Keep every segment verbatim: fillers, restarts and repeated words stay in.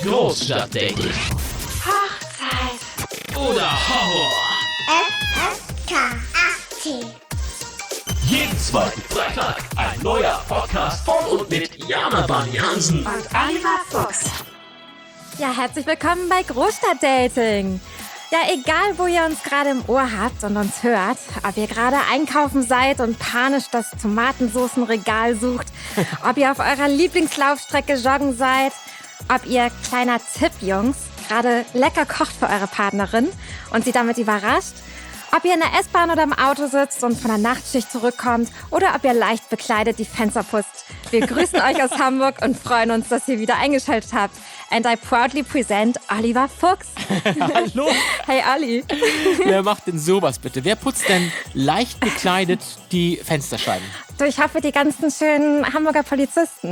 Großstadtdating. Hochzeit. Oder Horror. F S K achtzig. Jeden zweiten Freitag ein neuer Podcast von und mit Jana Bunny Hansen Und Oliver Fuchs. Ja, herzlich willkommen bei Großstadtdating. Ja, egal wo ihr uns gerade im Ohr habt und uns hört, ob ihr gerade einkaufen seid und panisch das Tomatensoßenregal sucht, ob ihr auf eurer Lieblingslaufstrecke joggen seid, ob ihr kleiner Tippjungs gerade lecker kocht für eure Partnerin und sie damit überrascht, ob ihr in der S-Bahn oder im Auto sitzt und von der Nachtschicht zurückkommt oder ob ihr leicht bekleidet die Fenster putzt. Wir grüßen euch aus Hamburg und freuen uns, dass ihr wieder eingeschaltet habt. And I proudly present Oliver Fuchs. Hallo. Hey Olli. Wer macht denn sowas bitte? Wer putzt denn leicht bekleidet die Fensterscheiben? Du, ich hoffe, die ganzen schönen Hamburger Polizisten.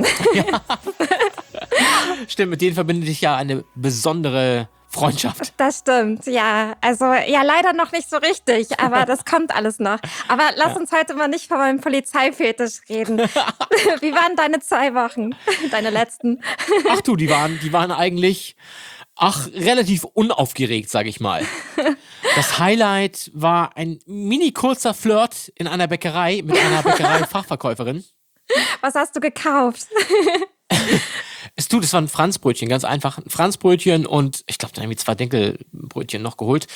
Stimmt, mit denen verbindet dich ja eine besondere Freundschaft. Das stimmt, ja. Also, ja, leider noch nicht so richtig, aber das kommt alles noch. Aber lass uns heute mal nicht von meinem Polizeifetisch reden. Wie waren deine zwei Wochen? Deine letzten? Ach du, die waren, die waren eigentlich, ach, relativ unaufgeregt, sag ich mal. Das Highlight war ein mini kurzer Flirt in einer Bäckerei mit einer Bäckerei-Fachverkäuferin. Was hast du gekauft? Es tut, es war ein Franzbrötchen, ganz einfach. Ein Franzbrötchen und ich glaube, da haben wir zwei Dinkelbrötchen noch geholt.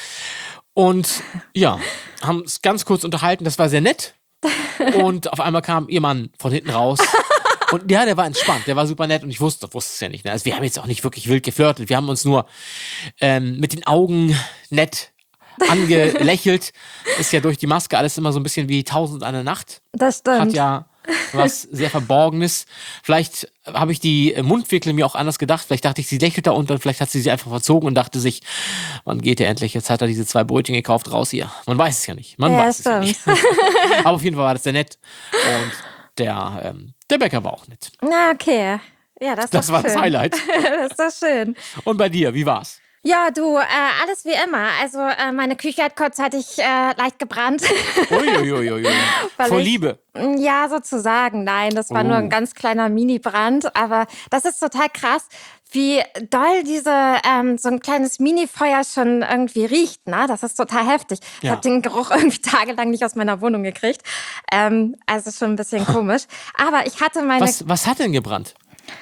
Und ja, haben uns ganz kurz unterhalten, das war sehr nett. Und auf einmal kam ihr Mann von hinten raus. Und ja, der war entspannt, der war super nett und ich wusste, wusste es ja nicht. Ne? Also wir haben jetzt auch nicht wirklich wild geflirtet, wir haben uns nur ähm, mit den Augen nett angelächelt. Ist ja durch die Maske alles immer so ein bisschen wie Tausend eine Nacht. Das stimmt. Hat ja was sehr Verborgenes. Vielleicht habe ich die Mundwinkel mir auch anders gedacht. Vielleicht dachte ich, sie lächelt da unten. Vielleicht hat sie sie einfach verzogen und dachte sich, wann geht er endlich? Jetzt hat er diese zwei Brötchen gekauft, raus hier. Man weiß es ja nicht. Man Ja, weiß es ja stimmt. nicht. Aber auf jeden Fall war das sehr nett. Und der, ähm, der Bäcker war auch nett. Na, okay. Ja, das ist Das doch war schön. das Highlight. Das ist doch schön. Und bei dir, wie war's? Ja, du, äh, alles wie immer. Also äh, meine Küche hat kurzzeitig äh, leicht gebrannt. Uiuiuiui. Weil Vor ich- Liebe. Ja, sozusagen. Nein, das war Oh. nur ein ganz kleiner Mini-Brand. Aber das ist total krass, wie doll diese ähm, so ein kleines Mini-Feuer schon irgendwie riecht. Ne? Das ist total heftig. Ich Ja. habe den Geruch irgendwie tagelang nicht aus meiner Wohnung gekriegt. Ähm, also schon ein bisschen komisch. Aber ich hatte meine... Was, was hat denn gebrannt?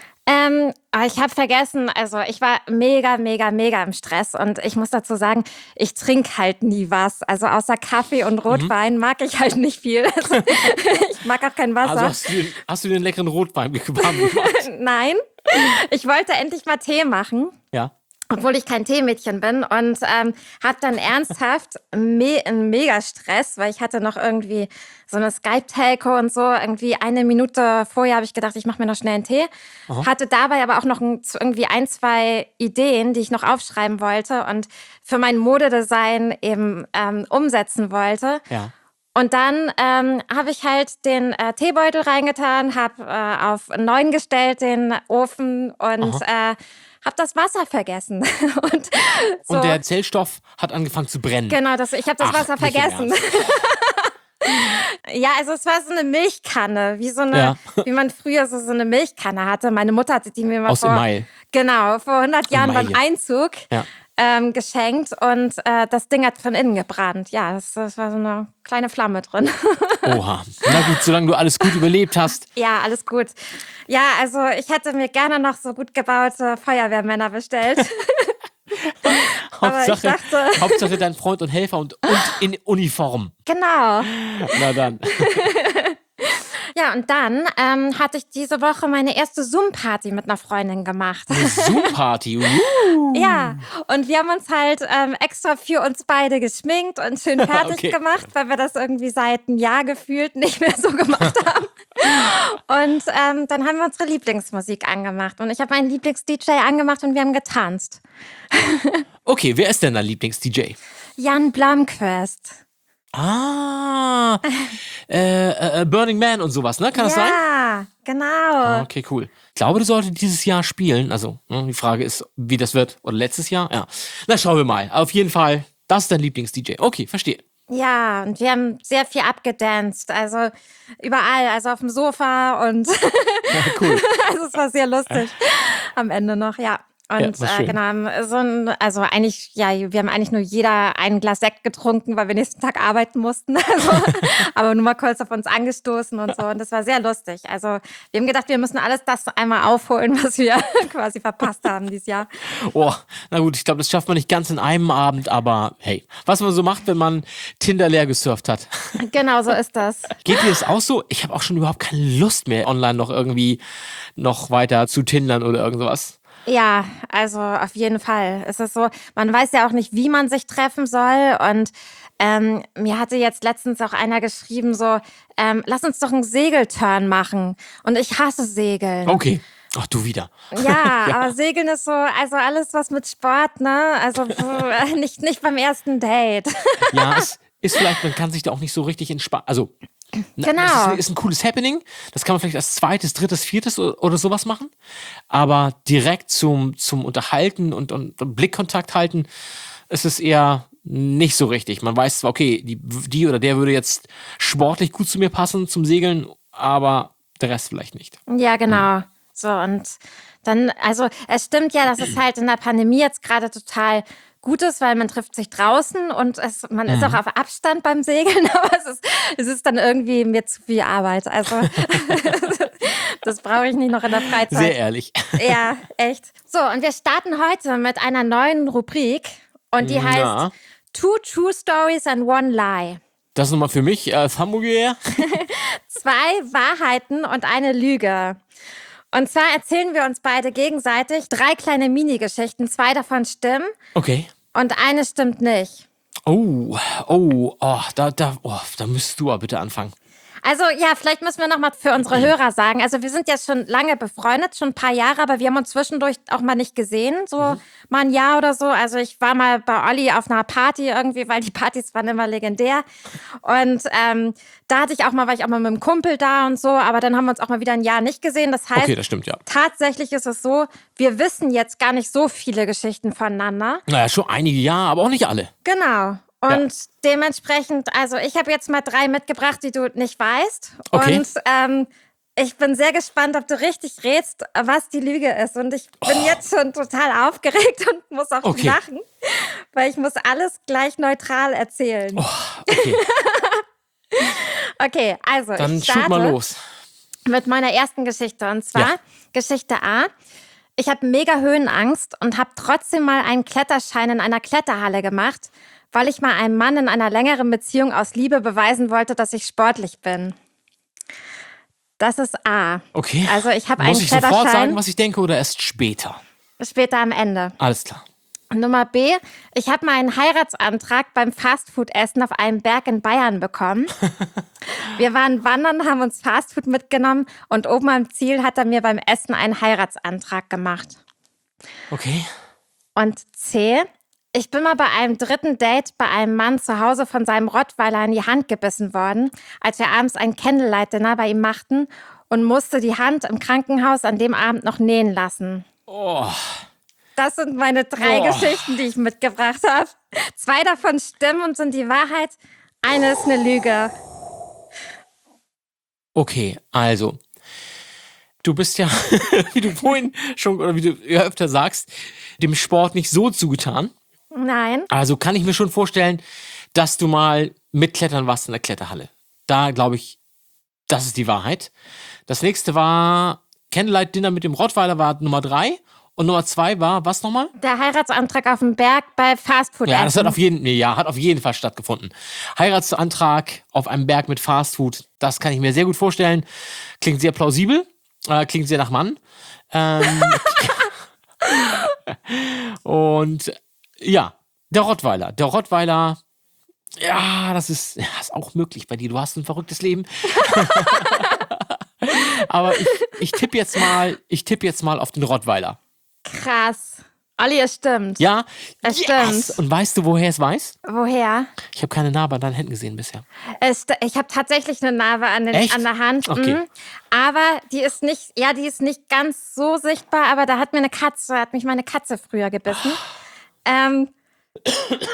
Ähm, aber ich habe vergessen, also ich war mega, mega, mega im Stress und ich muss dazu sagen, ich trinke halt nie was. Also außer Kaffee und Rotwein Mhm. mag ich halt nicht viel. Also, ich mag auch kein Wasser. Also hast du den, hast du den leckeren Rotwein ge- warm gemacht? Nein, ich wollte endlich mal Tee machen. Ja. Obwohl ich kein Teemädchen bin und ähm, hatte dann ernsthaft me einen Mega-Stress, weil ich hatte noch irgendwie so eine Skype-Telco und so. Irgendwie eine Minute vorher habe ich gedacht, ich mache mir noch schnell einen Tee. Hatte dabei aber auch noch ein, irgendwie ein, zwei Ideen, die ich noch aufschreiben wollte und für mein Modedesign eben ähm, umsetzen wollte. Ja. Und dann ähm, habe ich halt den äh, Teebeutel reingetan, habe äh, auf neun gestellt den Ofen und äh, habe das Wasser vergessen. und, so. Und der Zellstoff hat angefangen zu brennen. Genau, das, ich habe das Ach, Wasser nicht im vergessen. Ernst. Ja, also es war so eine Milchkanne, wie so eine, Ja. wie man früher so, so eine Milchkanne hatte. Meine Mutter hatte die mir mal Aus vor, Email. genau, vor hundert Jahren beim Emaille. Einzug Ja. ähm, geschenkt und äh, das Ding hat von innen gebrannt. Ja, das, das war so eine kleine Flamme drin. Oha. Na gut, solange du alles gut überlebt hast. Ja, alles gut. Ja, also ich hätte mir gerne noch so gut gebaute Feuerwehrmänner bestellt. Aber ich Hauptsache, dachte- Hauptsache dein Freund und Helfer und, und in Uniform. Genau. Na dann. Ja, und dann ähm, hatte ich diese Woche meine erste Zoom-Party mit einer Freundin gemacht. Eine Zoom-Party. Uh. Ja, und wir haben uns halt ähm, extra für uns beide geschminkt und schön fertig Okay. gemacht, weil wir das irgendwie seit einem Jahr gefühlt nicht mehr so gemacht haben. Und ähm, dann haben wir unsere Lieblingsmusik angemacht. Und ich habe meinen Lieblings-D J angemacht und wir haben getanzt. Okay, wer ist denn dein Lieblings-D J? Jan Blomqvist. Ah, äh, äh, Burning Man und sowas, ne? Kann das sein? Ja, genau. Okay, cool. Ich glaube, du solltest dieses Jahr spielen. Also, ne, die Frage ist, wie das wird. Oder letztes Jahr? Ja. Na, schauen wir mal. Auf jeden Fall, das ist dein Lieblings-D J. Okay, verstehe. Ja, und wir haben sehr viel abgedanced. Also überall, also auf dem Sofa und Ja, cool. also es war sehr lustig am Ende noch, ja. Und war äh, schön. genau, haben so ein, also eigentlich, ja, wir haben eigentlich nur jeder ein Glas Sekt getrunken, weil wir nächsten Tag arbeiten mussten. Also, aber nur mal kurz auf uns angestoßen und so. Und das war sehr lustig. Also wir haben gedacht, wir müssen alles das einmal aufholen, was wir quasi verpasst haben dieses Jahr. Oh, na gut, ich glaube, das schafft man nicht ganz in einem Abend, aber hey, was man so macht, wenn man Tinder leer gesurft hat. Genau so ist das. Geht dir das auch so? Ich habe auch schon überhaupt keine Lust mehr, online noch irgendwie noch weiter zu tindern oder irgendwas. Ja, also auf jeden Fall. Es ist so, man weiß ja auch nicht, wie man sich treffen soll. Und ähm, mir hatte jetzt letztens auch einer geschrieben, so, ähm, lass uns doch einen Segelturn machen. Und ich hasse Segeln. Okay. Ach, du wieder. Ja, aber Segeln ist so, also alles was mit Sport, ne? Also puh, nicht, nicht beim ersten Date. Ja, es ist vielleicht, man kann sich da auch nicht so richtig entspannen. Also, na, Genau. das ist, ist ein cooles Happening. Das kann man vielleicht als zweites, drittes, viertes oder, oder sowas machen. Aber direkt zum, zum Unterhalten und, und, und Blickkontakt halten, ist es eher nicht so richtig. Man weiß zwar, okay, die, die oder der würde jetzt sportlich gut zu mir passen zum Segeln, aber der Rest vielleicht nicht. Ja, genau. So, und dann, also es stimmt ja, dass es halt in der Pandemie jetzt gerade total gut ist, weil man trifft sich draußen und es, man ist auch auf Abstand beim Segeln, aber es ist, es ist dann irgendwie mir zu viel Arbeit. Also das brauche ich nicht noch in der Freizeit. Sehr ehrlich. Ja, echt. So, und wir starten heute mit einer neuen Rubrik und die heißt Ja. Two True Stories and One Lie. Das ist nochmal für mich als Hamburger. Zwei Wahrheiten und eine Lüge. Und zwar erzählen wir uns beide gegenseitig drei kleine Mini-Geschichten. Zwei davon stimmen Okay. und eine stimmt nicht. Oh, oh, oh, da, da, oh, da müsstest du aber bitte anfangen. Also ja, vielleicht müssen wir noch mal für unsere Hörer sagen, also wir sind jetzt schon lange befreundet, schon ein paar Jahre, aber wir haben uns zwischendurch auch mal nicht gesehen, so Mhm. mal ein Jahr oder so. Also ich war mal bei Olli auf einer Party irgendwie, weil die Partys waren immer legendär. Und ähm, da hatte ich auch mal, war ich auch mal mit einem Kumpel da und so, aber dann haben wir uns auch mal wieder ein Jahr nicht gesehen. Das heißt, Okay, das stimmt, ja. tatsächlich ist es so, wir wissen jetzt gar nicht so viele Geschichten voneinander. Naja, schon einige Jahre, aber auch nicht alle. Genau. Und dementsprechend, also ich habe jetzt mal drei mitgebracht, die du nicht weißt. Okay. Und ähm, ich bin sehr gespannt, ob du richtig rätst, was die Lüge ist. Und ich bin jetzt schon total aufgeregt und muss auch Okay. lachen, weil ich muss alles gleich neutral erzählen. Okay, Okay, also dann ich shoot starte mal los. mit meiner ersten Geschichte. Und zwar Ja. Geschichte A. Ich habe mega Höhenangst und habe trotzdem mal einen Kletterschein in einer Kletterhalle gemacht, weil ich mal einem Mann in einer längeren Beziehung aus Liebe beweisen wollte, dass ich sportlich bin. Das ist A. Okay. Also ich habe einen Muss ich sofort Kletterschein sagen, was ich denke, oder erst später? später am Ende. Alles klar. Nummer B. Ich habe mal einen Heiratsantrag beim Fastfood-Essen auf einem Berg in Bayern bekommen. Wir waren wandern, haben uns Fastfood mitgenommen und oben am Ziel hat er mir beim Essen einen Heiratsantrag gemacht. Okay. Und C. Ich bin mal bei einem dritten Date bei einem Mann zu Hause von seinem Rottweiler in die Hand gebissen worden, als wir abends ein Candlelight-Dinner bei ihm machten und musste die Hand im Krankenhaus an dem Abend noch nähen lassen. Oh, Das sind meine drei Boah. Geschichten, die ich mitgebracht habe. Zwei davon stimmen und sind die Wahrheit. Eine ist eine Lüge. okay, also. Du bist ja, wie du vorhin schon, oder wie du ja öfter sagst, dem Sport nicht so zugetan. Nein. Also kann ich mir schon vorstellen, dass du mal mitklettern warst in der Kletterhalle. Da glaube ich, das ist die Wahrheit. Das nächste war Candlelight Dinner mit dem Rottweiler war Nummer drei. Und Nummer zwei war, was nochmal? Der Heiratsantrag auf dem Berg bei Fastfood. Ja, das hat auf jeden, nee, ja, hat auf jeden Fall stattgefunden. Heiratsantrag auf einem Berg mit Fastfood, das kann ich mir sehr gut vorstellen. Klingt sehr plausibel, äh, klingt sehr nach Mann. Ähm, und ja, der Rottweiler. Der Rottweiler, ja, das ist, ja, ist auch möglich bei dir. Du hast ein verrücktes Leben. Aber ich, ich tippe jetzt mal, ich tippe jetzt mal auf den Rottweiler. Krass. Olli, es stimmt. Ja, Es yes! stimmt. Und weißt du, woher es weiß? Woher? Ich habe keine Narbe an deinen Händen gesehen bisher. Es, ich habe tatsächlich eine Narbe an, den, Echt? an der Hand. Okay. mhm. Aber die ist nicht, ja, die ist nicht ganz so sichtbar, aber da hat mir eine Katze, hat mich meine Katze früher gebissen. Ähm,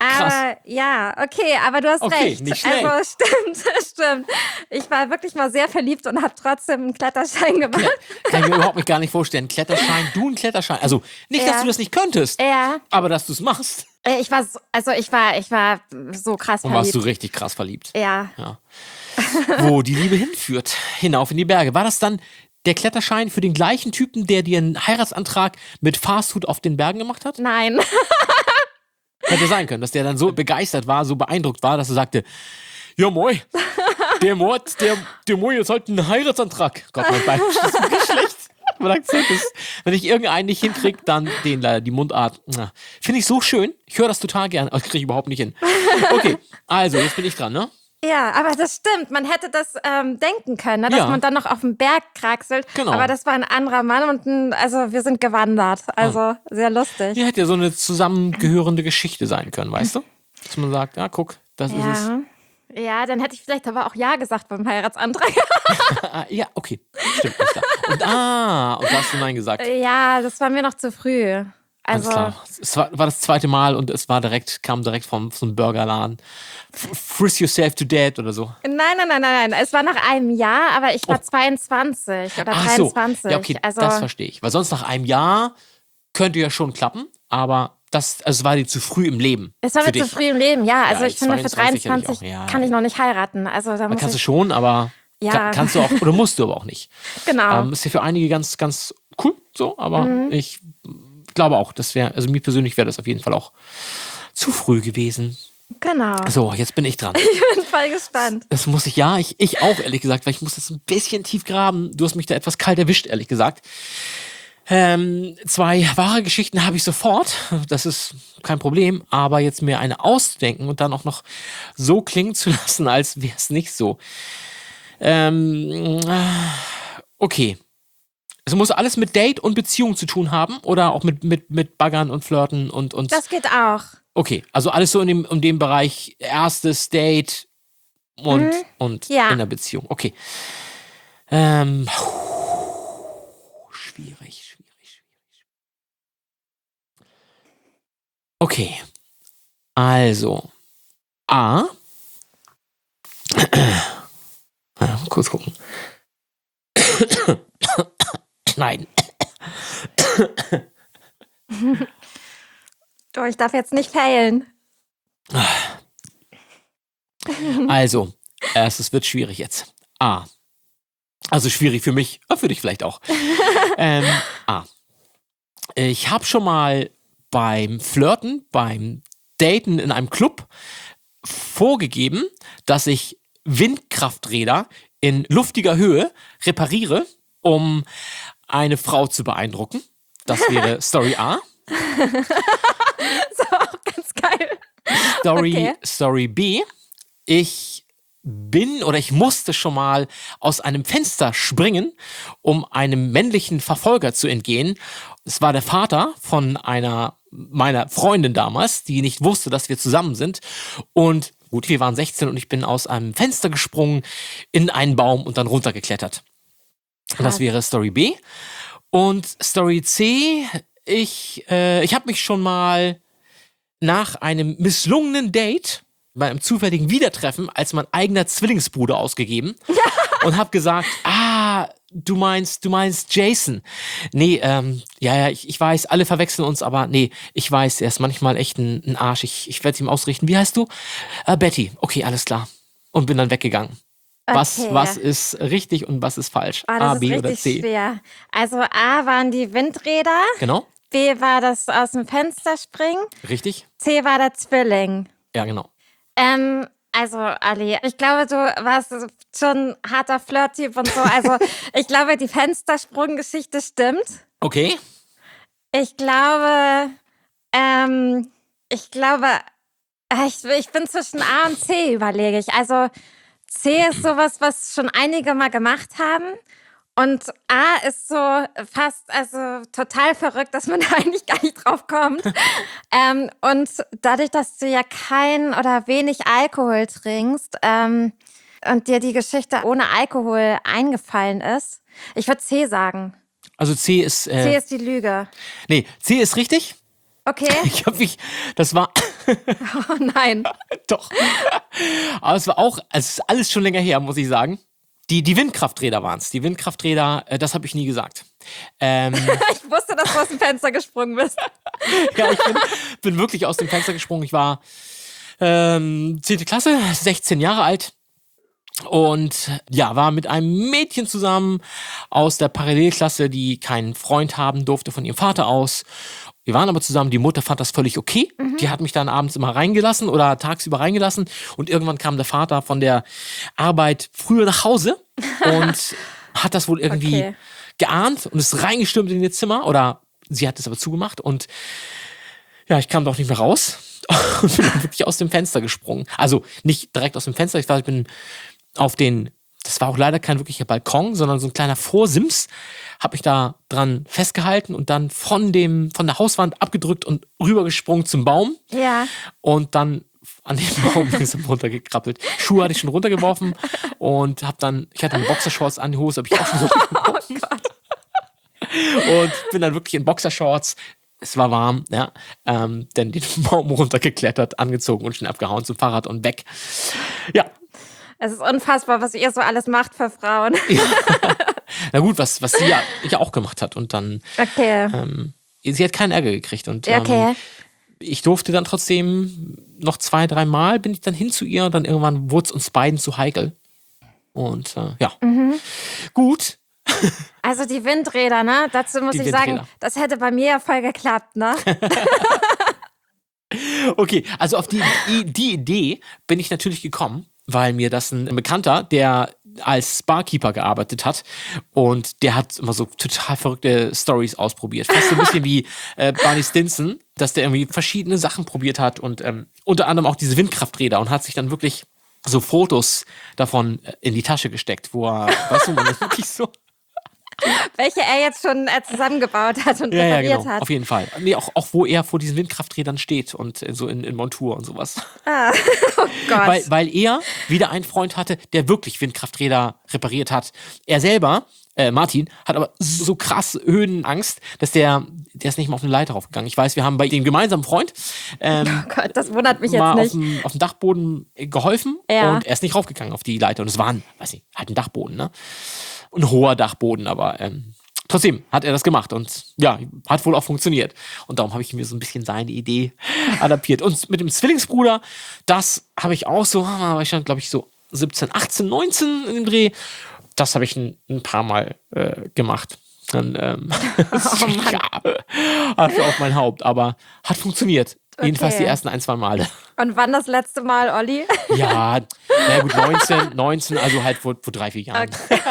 Krass. Aber ja, okay, aber du hast Okay, recht. nicht schlecht. Also stimmt, stimmt. Ich war wirklich mal sehr verliebt und habe trotzdem einen Kletterschein gemacht. Kann ich mir überhaupt nicht gar nicht vorstellen. Kletterschein, du ein Kletterschein. Also nicht, Ja. dass du das nicht könntest, Ja, aber dass du es machst. äh, ich war so, also ich war, ich war so krass Und warst verliebt. du richtig krass verliebt. Ja, Ja. Wo die Liebe hinführt, hinauf in die Berge. War das dann der Kletterschein für den gleichen Typen, der dir einen Heiratsantrag mit Fastfood auf den Bergen gemacht hat? nein. Hätte sein können, dass der dann so begeistert war, so beeindruckt war, dass er sagte, ja moi, der Mord, der, der moi jetzt halt einen Heiratsantrag. Gott, mein Bein ist wirklich schlecht. Mein Akzent ist, wenn ich irgendeinen nicht hinkriege, dann den leider, die Mundart. Na, finde ich so schön. Ich höre das total gern, aber kriege ich überhaupt nicht hin. Okay, also jetzt bin ich dran, ne? Ja, aber das stimmt. Man hätte das ähm, denken können, ne? dass Ja. man dann noch auf den Berg kraxelt. Genau. Aber das war ein anderer Mann und ein, also wir sind gewandert. Also sehr lustig. Hier hätte ja so eine zusammengehörende Geschichte sein können, weißt du? Dass man sagt, ja, guck, das ist es. Ja. Ja, dann hätte ich vielleicht aber auch Ja gesagt beim Heiratsantrag. Ah, ja, okay. Stimmt. Alles klar. Und, ah, und da hast du Nein gesagt. Ja, das war mir noch zu früh. Alles Also, klar. Es war, war das zweite Mal und es war direkt, kam direkt vom so einem Burgerladen. F- Friss yourself to death oder so. nein, nein, nein, nein, nein. Es war nach einem Jahr, aber ich war zweiundzwanzig oder Oh. Ach so. dreiundzwanzig. Ja, okay, also, das verstehe ich. Weil sonst nach einem Jahr könnte ja schon klappen, aber das, also es war dir zu früh im Leben. es war für mir zu dich. früh im Leben, ja. Also Ja, ich finde, für zweiundzwanzig hätte ich dreiundzwanzig auch, ja. kann ich noch nicht heiraten. Also da Da muss kannst du ich, schon, aber Ja. ka- kannst du auch, oder musst du aber auch nicht. genau. Ähm, ist ja für einige ganz, ganz cool, so, aber Mhm. ich glaube auch, das wäre, also mir persönlich wäre das auf jeden Fall auch zu früh gewesen. Genau. So, jetzt bin ich dran. Ich bin voll gespannt. Das muss ich, ja, ich, ich auch, ehrlich gesagt, weil ich muss das ein bisschen tief graben. Du hast mich da etwas kalt erwischt, ehrlich gesagt. Ähm, zwei wahre Geschichten habe ich sofort. Das ist kein Problem. Aber jetzt mir eine auszudenken und dann auch noch so klingen zu lassen, als wäre es nicht so. Ähm, okay. Es muss alles mit Date und Beziehung zu tun haben oder auch mit, mit, mit Baggern und Flirten und, und Das geht auch. okay, also alles so in dem, in dem Bereich erstes Date und, und Ja. in der Beziehung. Okay. Ähm, schwierig, schwierig, schwierig. Okay. Also. A. Ah, kurz gucken. Schneiden. Du, ich darf jetzt nicht failen. Also, erstes wird schwierig jetzt. A. Also schwierig für mich, aber für dich vielleicht auch. ähm, A. Ich habe schon mal beim Flirten, beim Daten in einem Club vorgegeben, dass ich Windkrafträder in luftiger Höhe repariere, um eine Frau zu beeindrucken. Das wäre Story A. So, auch ganz geil. Story, Okay. Story B. Ich bin oder ich musste schon mal aus einem Fenster springen, um einem männlichen Verfolger zu entgehen. Es war der Vater von einer meiner Freundin damals, die nicht wusste, dass wir zusammen sind. Und gut, wir waren sechzehn und ich bin aus einem Fenster gesprungen in einen Baum und dann runtergeklettert. Und das Krass. wäre Story B. Und Story C, ich, äh, ich habe mich schon mal nach einem misslungenen Date bei einem zufälligen Wiedertreffen als mein eigener Zwillingsbruder ausgegeben und habe gesagt, ah, du meinst, du meinst Jason. Nee, ähm, ja, ja, ich, ich weiß, alle verwechseln uns, aber nee, ich weiß, er ist manchmal echt ein, ein Arsch. Ich, ich werde es ihm ausrichten. Wie heißt du? Äh, Betty. Okay, alles klar. Und bin dann weggegangen. Was, Okay. was ist richtig und was ist falsch? Oh, das A, ist B oder richtig C? schwer. Also A waren die Windräder, Genau, B war das aus dem Fenster springen, richtig? C war der Zwilling. Ja, genau. Ähm, also Ali, ich glaube, du warst schon ein harter Flirt-Typ und so. Also ich glaube, die Fenstersprung-Geschichte stimmt. Okay. Ich glaube, ähm, ich glaube, äh, ich, ich bin zwischen A und C, überlege ich. Also C ist sowas, was schon einige mal gemacht haben. Und A ist so fast, also total verrückt, dass man da eigentlich gar nicht drauf kommt. ähm, und dadurch, dass du ja kein oder wenig Alkohol trinkst ähm, und dir die Geschichte ohne Alkohol eingefallen ist, ich würde C sagen. Also C ist, äh, C ist die Lüge. nee, C ist richtig. Okay? Ich habe mich, das war, Oh nein. Doch. Aber es war auch, es ist alles schon länger her, muss ich sagen. Die, die Windkrafträder waren es. Die Windkrafträder, äh, das habe ich nie gesagt. Ähm, Ich wusste, dass du aus dem Fenster gesprungen bist. ja, ich bin, bin wirklich aus dem Fenster gesprungen. Ich war ähm, zehnte Klasse, sechzehn Jahre alt. Und ja, war mit einem Mädchen zusammen aus der Parallelklasse, die keinen Freund haben durfte von ihrem Vater aus. Wir waren aber zusammen, die Mutter fand das völlig okay. Mhm. Die hat mich dann abends immer reingelassen oder tagsüber reingelassen. Und irgendwann kam der Vater von der Arbeit früher nach Hause und hat das wohl irgendwie Okay. geahnt und ist reingestürmt in ihr Zimmer. Oder sie hat es aber zugemacht. Und ja, ich kam doch nicht mehr raus und bin dann wirklich aus dem Fenster gesprungen. Also nicht direkt aus dem Fenster, ich war, ich bin auf den, das war auch leider kein wirklicher Balkon, sondern so ein kleiner Vorsims, habe ich da dran festgehalten und dann von dem, von der Hauswand abgedrückt und rübergesprungen zum Baum Ja. und dann an den Baum langsam runtergekrabbelt. Schuhe hatte ich schon runtergeworfen und habe dann, ich hatte eine Boxershorts an, die Hose habe ich auch schon runtergeworfen. Und bin dann wirklich in Boxershorts, es war warm, ja, ähm, dann den Baum runtergeklettert, angezogen und schnell abgehauen zum Fahrrad und weg. Ja, Es ist unfassbar, was ihr so alles macht für Frauen. na gut, was, was sie ja, ja auch gemacht hat. Und dann, Okay. ähm, sie hat keinen Ärger gekriegt. Und Ja, ähm, okay. ich durfte dann trotzdem noch zwei, drei Mal bin ich dann hin zu ihr. Und dann irgendwann wurde es uns beiden zu heikel. Und äh, ja, Mhm. gut. Also die Windräder, ne? Dazu muss Die ich sagen, Windräder. das hätte bei mir ja voll geklappt, ne? Okay, also auf die, die, die Idee bin ich natürlich gekommen, weil mir das ein Bekannter, der als Barkeeper gearbeitet hat und der hat immer so total verrückte Stories ausprobiert. Fast so ein bisschen wie äh, Barney Stinson, dass der irgendwie verschiedene Sachen probiert hat und ähm, unter anderem auch diese Windkrafträder und hat sich dann wirklich so Fotos davon äh, in die Tasche gesteckt, wo er, weißt du, man ist wirklich so. Welche er jetzt schon äh, zusammengebaut hat und Ja, ja, repariert genau, hat. auf jeden Fall. Nee, auch, auch wo er vor diesen Windkrafträdern steht und äh, so in, in Montur und sowas. Oh Gott. Weil, weil er wieder einen Freund hatte, der wirklich Windkrafträder repariert hat. Er selber, äh, Martin, hat aber so krass Höhenangst, dass der, der ist nicht mal auf eine Leiter raufgegangen. Ich weiß, wir haben bei dem gemeinsamen Freund ähm, Oh Gott, das wundert mich jetzt mal auf nicht. dem, auf dem Dachboden geholfen Ja. und er ist nicht raufgegangen auf die Leiter. Und es war ein, weiß nicht, halt ein Dachboden, ne? Ein hoher Dachboden, aber ähm, trotzdem hat er das gemacht und ja, hat wohl auch funktioniert. Und darum habe ich mir so ein bisschen seine Idee adaptiert. Und mit dem Zwillingsbruder, das habe ich auch so, war ich dann, glaube ich, so siebzehn, achtzehn, neunzehn in dem Dreh. Das habe ich ein, ein paar Mal äh, gemacht. Dann, ähm, Oh Mann. ja, Asche auf mein Haupt, aber hat funktioniert. Jedenfalls Okay. die ersten ein, zwei Male. Und wann das letzte Mal, Olli? Ja, na gut, neunzehn, neunzehn, also halt vor, vor drei, vier Jahren.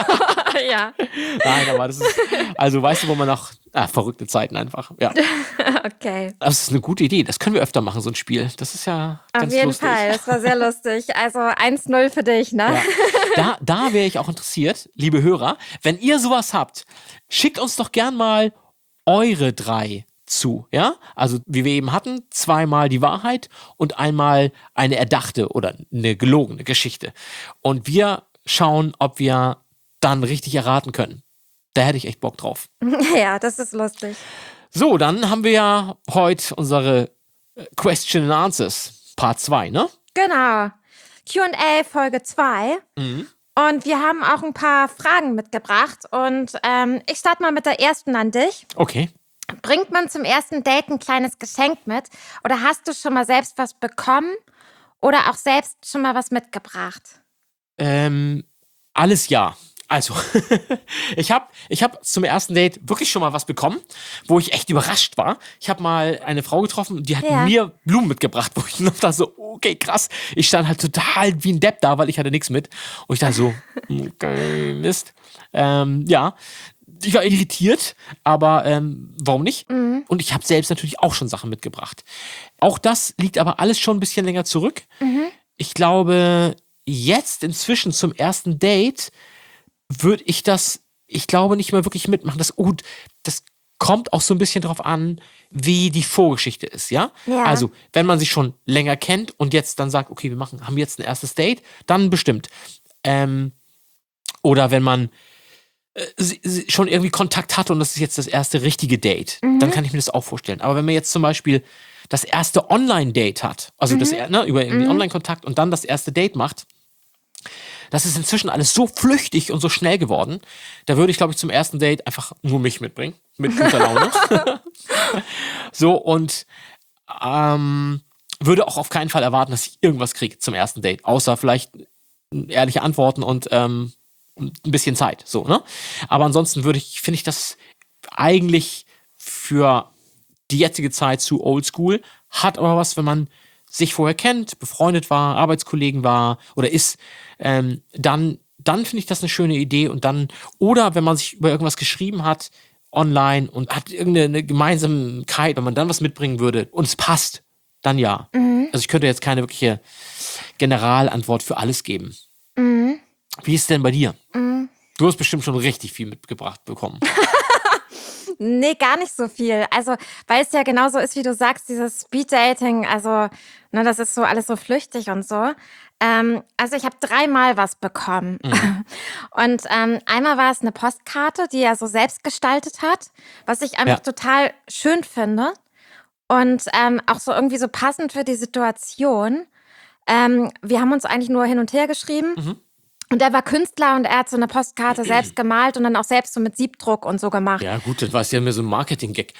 Ja, Nein, aber das ist, also weißt du, wo man noch, ah, verrückte Zeiten einfach, ja. okay. Das ist eine gute Idee, das können wir öfter machen, so ein Spiel. Das ist ja Auf ganz jeden lustig. Fall, das war sehr lustig. Also eins null für dich, ne? Ja. Da, da wäre ich auch interessiert, liebe Hörer, wenn ihr sowas habt, schickt uns doch gern mal eure drei zu, ja? Also, wie wir eben hatten, zweimal die Wahrheit und einmal eine erdachte oder eine gelogene Geschichte. Und wir schauen, ob wir dann richtig erraten können. Da hätte ich echt Bock drauf. Ja, das ist lustig. So, dann haben wir ja heute unsere äh, Question and Answers Part zwei, ne? Genau. Q und A Folge zwei. Mhm. Und wir haben auch ein paar Fragen mitgebracht. Und ähm, ich starte mal mit der ersten an dich. Okay. Bringt man zum ersten Date ein kleines Geschenk mit? Oder hast du schon mal selbst was bekommen? Oder auch selbst schon mal was mitgebracht? Ähm, alles ja. Also, ich habe ich hab zum ersten Date wirklich schon mal was bekommen, wo ich echt überrascht war. Ich habe mal eine Frau getroffen, die hat Ja. mir Blumen mitgebracht, wo ich noch da so, okay, krass. Ich stand halt total wie ein Depp da, weil ich hatte nichts mit. Und ich dachte so, okay, Mist. Ähm, ja, ich war irritiert, aber ähm, warum nicht? Und ich habe selbst natürlich auch schon Sachen mitgebracht. Auch das liegt aber alles schon ein bisschen länger zurück. Ich glaube, jetzt inzwischen zum ersten Date würde ich das, ich glaube, nicht mehr wirklich mitmachen. Das, gut, das kommt auch so ein bisschen drauf an, wie die Vorgeschichte ist, ja? Ja. Also, wenn man sich schon länger kennt und jetzt dann sagt, okay, wir machen, haben jetzt ein erstes Date, dann bestimmt. Ähm, oder wenn man äh, sie- sie schon irgendwie Kontakt hatte und das ist jetzt das erste richtige Date, dann kann ich mir das auch vorstellen. Aber wenn man jetzt zum Beispiel das erste Online-Date hat, also das, ne, über irgendwie Online-Kontakt und dann das erste Date macht, das ist inzwischen alles so flüchtig und so schnell geworden. Da würde ich, glaube ich, zum ersten Date einfach nur mich mitbringen. Mit guter Laune. So, und ähm, würde auch auf keinen Fall erwarten, dass ich irgendwas kriege zum ersten Date. Außer vielleicht ehrliche Antworten und ähm, ein bisschen Zeit. So, ne? Aber ansonsten würde ich, finde ich das eigentlich für die jetzige Zeit zu oldschool. Hat aber was, wenn man sich vorher kennt, befreundet war, Arbeitskollegen war oder ist, ähm, dann, dann finde ich das eine schöne Idee. Und dann, oder wenn man sich über irgendwas geschrieben hat, online und hat irgendeine Gemeinsamkeit, wenn man dann was mitbringen würde und es passt, dann ja. Mhm. Also ich könnte jetzt keine wirkliche Generalantwort für alles geben. Mhm. Wie ist es denn bei dir? Mhm. Du hast bestimmt schon richtig viel mitgebracht bekommen. Nee, gar nicht so viel. Also, weil es ja genauso ist, wie du sagst, dieses Speed-Dating, also, ne, das ist so alles so flüchtig und so. Ähm, also, ich habe dreimal was bekommen. Mhm. Und ähm, einmal war es eine Postkarte, die er so selbst gestaltet hat, was ich einfach ja. total schön finde. Und ähm, auch so irgendwie so passend für die Situation. Ähm, wir haben uns eigentlich nur hin und her geschrieben. Mhm. Und er war Künstler und er hat so eine Postkarte selbst gemalt und dann auch selbst so mit Siebdruck und so gemacht. Ja gut, das war ja mir so ein Marketing-Gag.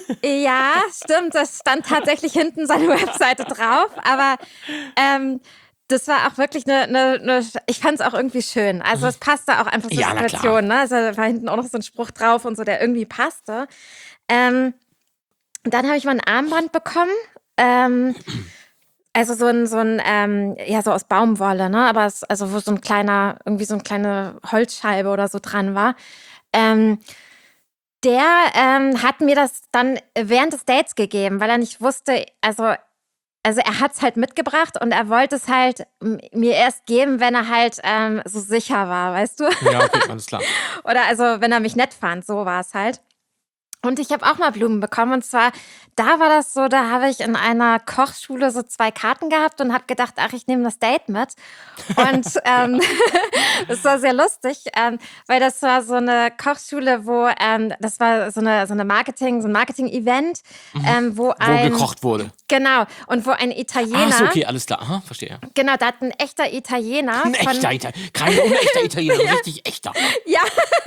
Ja, stimmt, das stand tatsächlich hinten seine Webseite drauf, aber ähm, das war auch wirklich eine, eine, eine ich fand es auch irgendwie schön. Also es passte auch einfach zur ja, Situation, ne? Also da war hinten auch noch so ein Spruch drauf und so, der irgendwie passte. Ähm, dann habe ich mal ein Armband bekommen, ähm, also so ein, so ein, ähm, ja, so aus Baumwolle, ne? Aber es, also wo so ein kleiner, irgendwie so eine kleine Holzscheibe oder so dran war. Ähm, der ähm, hat mir das dann während des Dates gegeben, weil er nicht wusste, also, also er hat es halt mitgebracht und er wollte es halt m- mir erst geben, wenn er halt ähm, so sicher war, weißt du? Ja, okay, alles klar. Oder also wenn er mich nett fand, so war es halt. Und ich habe auch mal Blumen bekommen und zwar, da war das so, da habe ich in einer Kochschule so zwei Karten gehabt und habe gedacht, ach, ich nehme das Date mit. Und ähm, das war sehr lustig, ähm, weil das war so eine Kochschule, wo, ähm, das war so eine, so eine Marketing, so ein Marketing-Event, mhm. ähm, wo ein... Wo gekocht wurde. Genau, und wo ein Italiener... Ach so, okay, alles klar, aha, verstehe. Genau, da hat ein echter Italiener... Ein von, echter Italiener, kein unechter Italiener, ja. Richtig echter. Ja,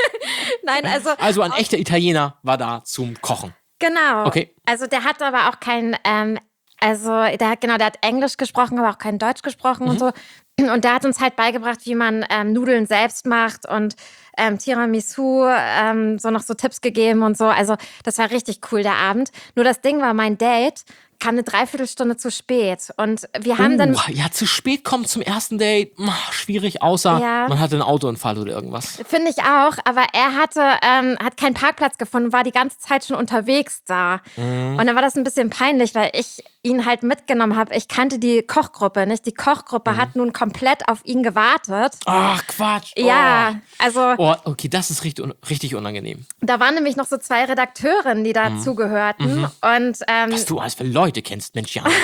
nein, also... Also ein echter Italiener war da zum Kochen. Genau. Okay. Also der hat aber auch kein, ähm, also der hat genau, der hat Englisch gesprochen, aber auch kein Deutsch gesprochen mhm. und so. Und der hat uns halt beigebracht, wie man ähm, Nudeln selbst macht und ähm, Tiramisu, ähm, so noch so Tipps gegeben und so. Also das war richtig cool, der Abend. Nur das Ding war, mein Date kam eine Dreiviertelstunde zu spät. Und wir haben uh, dann... Ja, zu spät kommen zum ersten Date, ach, schwierig, außer ja. man hatte einen Autounfall oder irgendwas. Finde ich auch, aber er hatte ähm, hat keinen Parkplatz gefunden, war die ganze Zeit schon unterwegs da. Mhm. Und dann war das ein bisschen peinlich, weil ich ihn halt mitgenommen habe. Ich kannte die Kochgruppe nicht. Die Kochgruppe mhm. hat nun komplett auf ihn gewartet. Ach, Quatsch. Oh. Ja, also... Oh, okay, das ist richtig, richtig unangenehm. Da waren nämlich noch so zwei Redakteurinnen, die dazugehörten. Mhm. Und, ähm, was du alles für Leute kennst, Mensch, ja.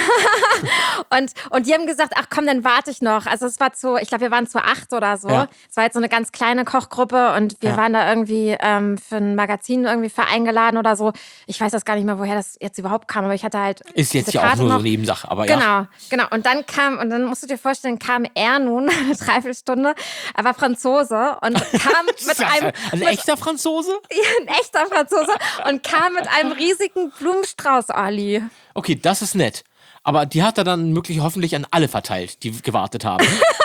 und, und die haben gesagt, ach komm, dann warte ich noch. Also es war zu, ich glaube, wir waren zu acht oder so. Ja. Es war jetzt so eine ganz kleine Kochgruppe und wir ja. waren da irgendwie ähm, für ein Magazin irgendwie für eingeladen oder so. Ich weiß das gar nicht mehr, woher das jetzt überhaupt kam, aber ich hatte halt... Ist jetzt ja auch nur noch. So Nebensache, aber genau, ja. Genau, und dann kam, und dann musst du dir vorstellen, kam er nun, eine Dreiviertelstunde, er war Franzose und kam mit einem... Ein mit, echter Franzose? Ein echter Franzose und kam mit einem riesigen Blumenstrauß, Olli. Okay, das ist nett. Aber die hat er dann möglich hoffentlich an alle verteilt, die gewartet haben.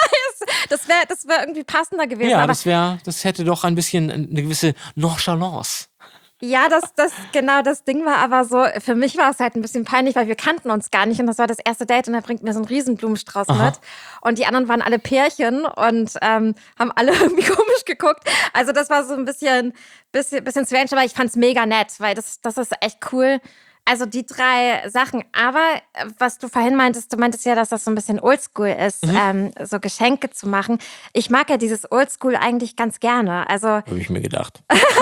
Das wäre das wär irgendwie passender gewesen. Ja, aber das, wär, das hätte doch ein bisschen eine gewisse Nonchalance. Ja, das, das, genau, das Ding war aber so, für mich war es halt ein bisschen peinlich, weil wir kannten uns gar nicht und das war das erste Date und er bringt mir so einen riesen Blumenstrauß Aha. mit und die anderen waren alle Pärchen und ähm, haben alle irgendwie komisch geguckt. Also das war so ein bisschen, bisschen, bisschen strange, aber ich fand's mega nett, weil das, das ist echt cool. Also die drei Sachen. Aber was du vorhin meintest, du meintest ja, dass das so ein bisschen oldschool ist, mhm. ähm, so Geschenke zu machen. Ich mag ja dieses Oldschool eigentlich ganz gerne. Also habe ich mir gedacht.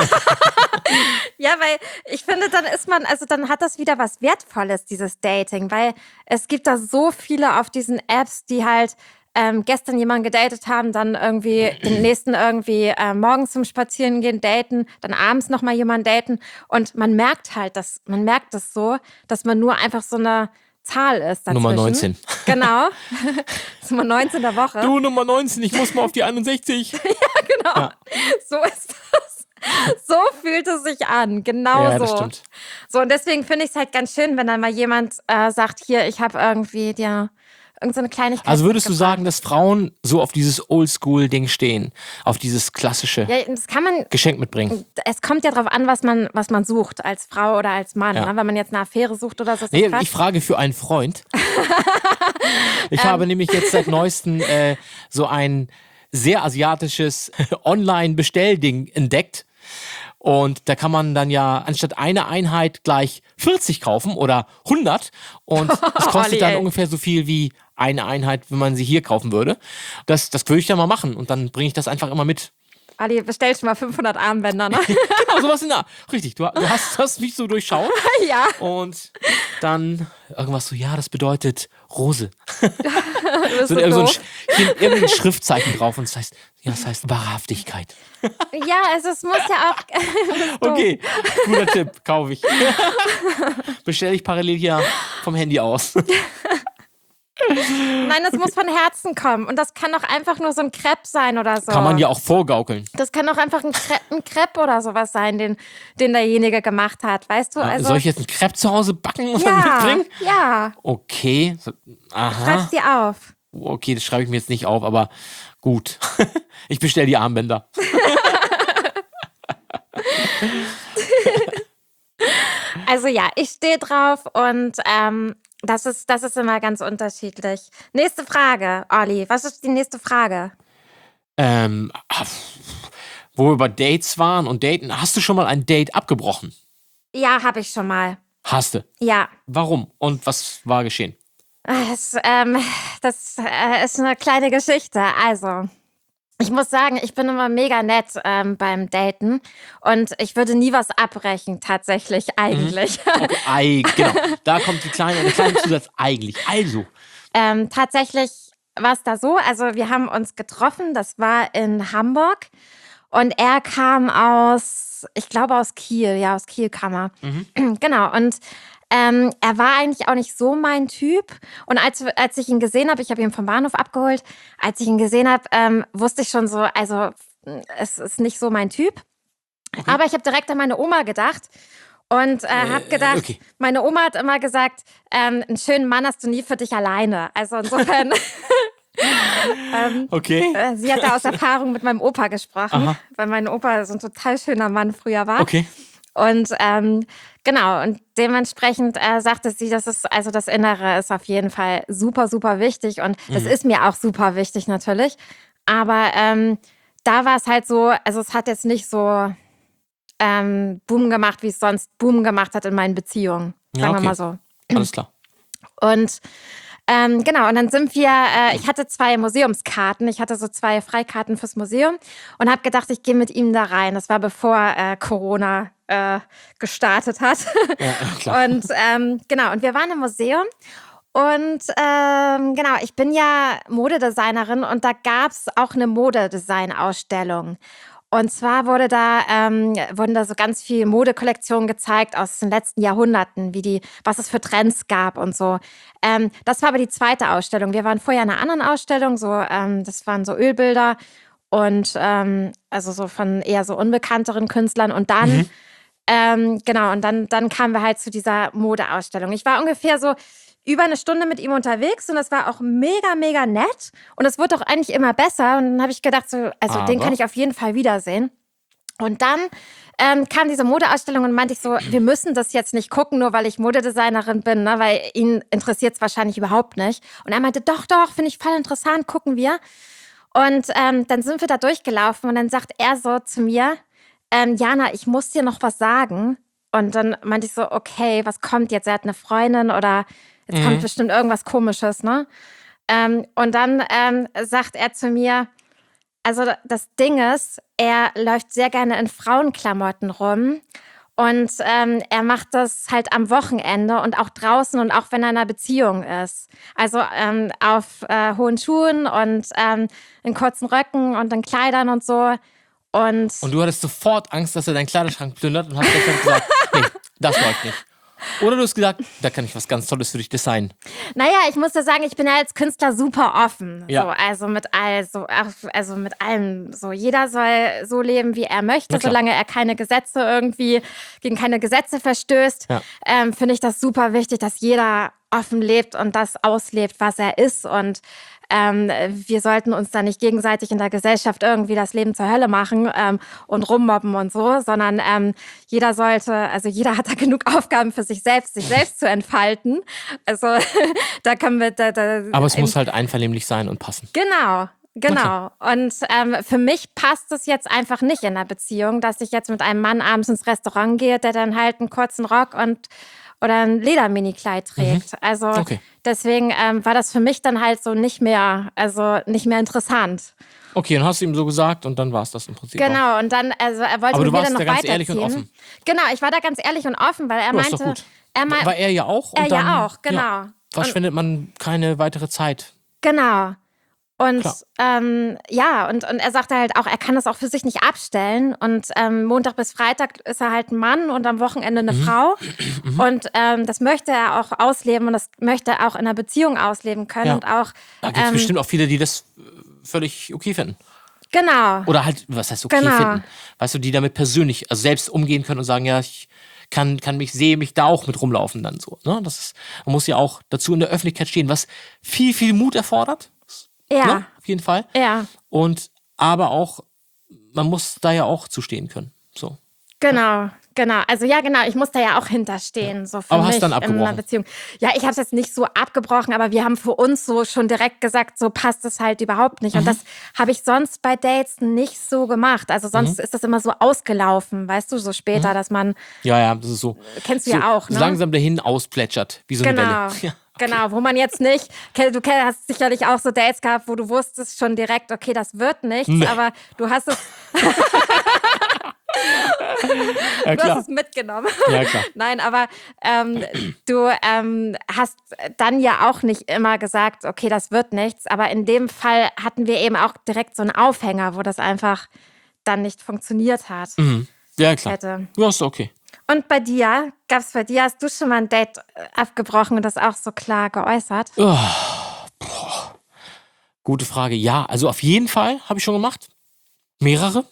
Ja, weil ich finde, dann ist man, also dann hat das wieder was Wertvolles, dieses Dating, weil es gibt da so viele auf diesen Apps, die halt ähm, gestern jemanden gedatet haben, dann irgendwie den nächsten irgendwie äh, morgens zum Spazierengehen daten, dann abends nochmal jemanden daten. Und man merkt halt, dass man merkt das so, dass man nur einfach so eine Zahl ist dazwischen. Nummer neunzehn. Genau. Nummer neunzehn der Woche. Du, Nummer neunzehn, ich muss mal auf die einundsechzig. Genau. Ja. So ist das. So fühlt es sich an. Genau Ja, so. das stimmt. So, und deswegen finde ich es halt ganz schön, wenn dann mal jemand äh, sagt, hier, ich habe irgendwie dir irgend so eine Kleinigkeit. Also würdest du mitgebracht. sagen, dass Frauen so auf dieses Oldschool-Ding stehen? Auf dieses klassische Ja, das kann man. Geschenk mitbringen? Es kommt ja drauf an, was man, was man sucht, als Frau oder als Mann. Ja. Ne? Wenn man jetzt eine Affäre sucht oder so. Ist Nee, das Quatsch. ich frage für einen Freund. Ich habe nämlich jetzt seit neuestem äh, so ein sehr asiatisches Online-Bestellding entdeckt. Und da kann man dann ja anstatt eine Einheit gleich vierzig kaufen oder hundert. Und es kostet Olli, dann ey. ungefähr so viel wie eine Einheit, wenn man sie hier kaufen würde. Das, das würde ich dann mal machen. Und dann bringe ich das einfach immer mit. Ali, bestell schon mal fünfhundert Armbänder, ne? Genau, sowas in der. Richtig, du, du hast das mich so durchschaut. Ja. Und dann irgendwas so, ja, das bedeutet Rose. Du bist So, so irgend so ein, doof. Sch- hier irgendein Schriftzeichen drauf und das heißt, ja, das heißt Wahrhaftigkeit. Ja, also es muss ja auch. Okay, guter Tipp, kaufe ich. Bestelle ich parallel hier vom Handy aus. Nein, das muss von Herzen kommen. Und das kann auch einfach nur so ein Crepe sein oder so. Kann man ja auch vorgaukeln. Das kann auch einfach ein Crepe, ein Crepe oder sowas sein, den, den derjenige gemacht hat. Weißt du? Also, Soll ich jetzt einen Crepe zu Hause backen und dann ja, mitbringen? ja. Okay, so- aha. Schreib's dir auf. Okay, das schreibe ich mir jetzt nicht auf, aber gut. Ich bestelle die Armbänder. Also ja, ich stehe drauf und ähm, das ist, das ist immer ganz unterschiedlich. Nächste Frage, Olli. Was ist die nächste Frage? Ähm, ah, wo wir über Dates waren und Daten. Hast du schon mal ein Date abgebrochen? Ja, habe ich schon mal. Hast du. Ja. Warum? Und was war geschehen? Das, ähm, das äh, ist eine kleine Geschichte. Also, ich muss sagen, ich bin immer mega nett ähm, beim Daten und ich würde nie was abbrechen, tatsächlich, eigentlich. Okay, ei, genau. Da kommt die kleine, der kleine Zusatz eigentlich. Also, ähm, tatsächlich war es da so, also wir haben uns getroffen, das war in Hamburg und er kam aus, ich glaube aus Kiel, ja, aus Kiel kam er. Genau, und ähm, er war eigentlich auch nicht so mein Typ. Und als, als ich ihn gesehen habe, ich habe ihn vom Bahnhof abgeholt, als ich ihn gesehen habe, ähm, wusste ich schon so, also es ist nicht so mein Typ. Aber ich habe direkt an meine Oma gedacht und äh, habe gedacht, okay. meine Oma hat immer gesagt, ähm, einen schönen Mann hast du nie für dich alleine. Also insofern, ähm, okay. äh, sie hat da aus Erfahrung mit meinem Opa gesprochen, Aha. weil mein Opa so ein total schöner Mann früher war. Okay. Und ähm, genau, und dementsprechend äh, sagte sie, das ist, also das Innere ist auf jeden Fall super, super wichtig. Und das ist mir auch super wichtig natürlich. Aber ähm, da war es halt so, also es hat jetzt nicht so ähm, Boom gemacht, wie es sonst Boom gemacht hat in meinen Beziehungen. Ja, Sagen okay. wir mal so. Alles klar. Und ähm, genau, und dann sind wir, äh, ich hatte zwei Museumskarten, ich hatte so zwei Freikarten fürs Museum und habe gedacht, ich gehe mit ihm da rein. Das war bevor äh, Corona äh, gestartet hat. Ja, klar. Und ähm, genau, und wir waren im Museum und ähm, genau, ich bin ja Modedesignerin und da gab es auch eine Modedesign-Ausstellung. Und zwar wurde da, ähm, wurden da so ganz viele Modekollektionen gezeigt aus den letzten Jahrhunderten, wie die, was es für Trends gab und so. Ähm, das war aber die zweite Ausstellung. Wir waren vorher in einer anderen Ausstellung, so, ähm, das waren so Ölbilder und ähm, also so von eher so unbekannteren Künstlern. Und dann, Mhm. ähm, genau, und dann, dann kamen wir halt zu dieser Modeausstellung. Ich war ungefähr so über eine Stunde mit ihm unterwegs und das war auch mega, mega nett. Und es wurde auch eigentlich immer besser. Und dann habe ich gedacht, so, also den Aber? kann ich auf jeden Fall wiedersehen. Und dann ähm, kam diese Modeausstellung und meinte ich so, wir müssen das jetzt nicht gucken, nur weil ich Modedesignerin bin, ne? Weil ihn interessiert es wahrscheinlich überhaupt nicht. Und er meinte, doch, doch, finde ich voll interessant, gucken wir. Und ähm, dann sind wir da durchgelaufen und dann sagt er so zu mir, ähm, Jana, ich muss dir noch was sagen. Und dann meinte ich so, okay, was kommt jetzt? Er hat eine Freundin oder jetzt Mhm. kommt bestimmt irgendwas Komisches, ne? Ähm, und dann ähm, sagt er zu mir, also das Ding ist, er läuft sehr gerne in Frauenklamotten rum Und ähm, er macht das halt am Wochenende und auch draußen und auch wenn er in einer Beziehung ist. Also ähm, auf äh, hohen Schuhen und ähm, in kurzen Röcken und in Kleidern und so. Und, Und du hattest sofort Angst, dass er deinen Kleiderschrank plündert und hast deshalb gesagt, nee, das läuft nicht. Oder du hast gesagt, da kann ich was ganz Tolles für dich designen. naja, ich muss ja sagen, ich bin ja als Künstler super offen. Ja. So, also mit all, so, also mit allem. So, jeder soll so leben, wie er möchte, Na klar. solange er keine Gesetze irgendwie, gegen keine Gesetze verstößt. Ja. Ähm, finde ich das super wichtig, dass jeder offen lebt und das auslebt, was er ist. Und ähm, wir sollten uns da nicht gegenseitig in der Gesellschaft irgendwie das Leben zur Hölle machen ähm, und rummobben und so, sondern ähm, jeder sollte, also jeder hat da genug Aufgaben für sich selbst, sich selbst zu entfalten. Also da können wir... Da, da, Aber es muss halt einvernehmlich sein und passen. Genau. Genau. Und ähm, für mich passt es jetzt einfach nicht in der Beziehung, dass ich jetzt mit einem Mann abends ins Restaurant gehe, der dann halt einen kurzen Rock und oder ein Lederminikleid trägt. Also Okay. deswegen ähm, war das für mich dann halt so nicht mehr, also nicht mehr interessant. Okay, dann hast du ihm so gesagt und dann war es das im Prinzip. auch. Genau. Und dann, also er wollte Aber mit du mir warst dann noch da ganz weiterziehen. ehrlich und offen. Genau, ich war da ganz ehrlich und offen, weil er Ja, ist meinte, doch gut. er meinte, War er ja auch. Und er dann, ja auch, genau. Ja, verschwendet man keine weitere Zeit. Genau. Und Klar. ähm, ja, und, und er sagte halt auch, er kann das auch für sich nicht abstellen. Und ähm, Montag bis Freitag ist er halt ein Mann und am Wochenende eine Mhm. Frau. Und ähm, das möchte er auch ausleben und das möchte er auch in einer Beziehung ausleben können. Ja. Und auch, Da gibt es ähm, bestimmt auch viele, die das äh, völlig okay finden. genau. Oder halt, was heißt okay Genau. finden? Weißt du, die damit persönlich, also selbst umgehen können und sagen, ja, ich kann, kann mich, sehe mich da auch mit rumlaufen dann so. Ne? Das ist, man muss ja auch dazu in der Öffentlichkeit stehen, was viel, viel Mut erfordert. Ja, Ne? Auf jeden Fall. ja, Und aber auch, man muss da ja auch zu stehen können. So. genau. Genau, also ja, genau, ich muss da ja auch hinterstehen, so für Aber hast mich dann in einer abgebrochen? Beziehung. Ja, ich habe es jetzt nicht so abgebrochen, aber wir haben für uns so schon direkt gesagt, so passt es halt überhaupt nicht. Mhm. Und das habe ich sonst bei Dates nicht so gemacht. Also sonst Mhm. ist das immer so ausgelaufen, weißt du, so später, dass man, Ja, ja, das ist so. kennst du so ja auch, ne? langsam dahin ausplätschert, wie so eine Genau, Welle. Ja. genau, wo man jetzt nicht, du hast sicherlich auch so Dates gehabt, wo du wusstest schon direkt, okay, das wird nichts, Nee. aber du hast es, Ja, du hast klar. es mitgenommen. Ja, klar. Nein, aber ähm, du ähm, hast dann ja auch nicht immer gesagt, okay, das wird nichts. Aber in dem Fall hatten wir eben auch direkt so einen Aufhänger, wo das einfach dann nicht funktioniert hat. Mhm. Ja, klar. Hätte. Ja, ist okay. Und bei dir, gab es bei dir, hast du schon mal ein Date äh, abgebrochen und das auch so klar geäußert? Oh, boah. Gute Frage. Ja, also auf jeden Fall habe ich schon gemacht. Mehrere.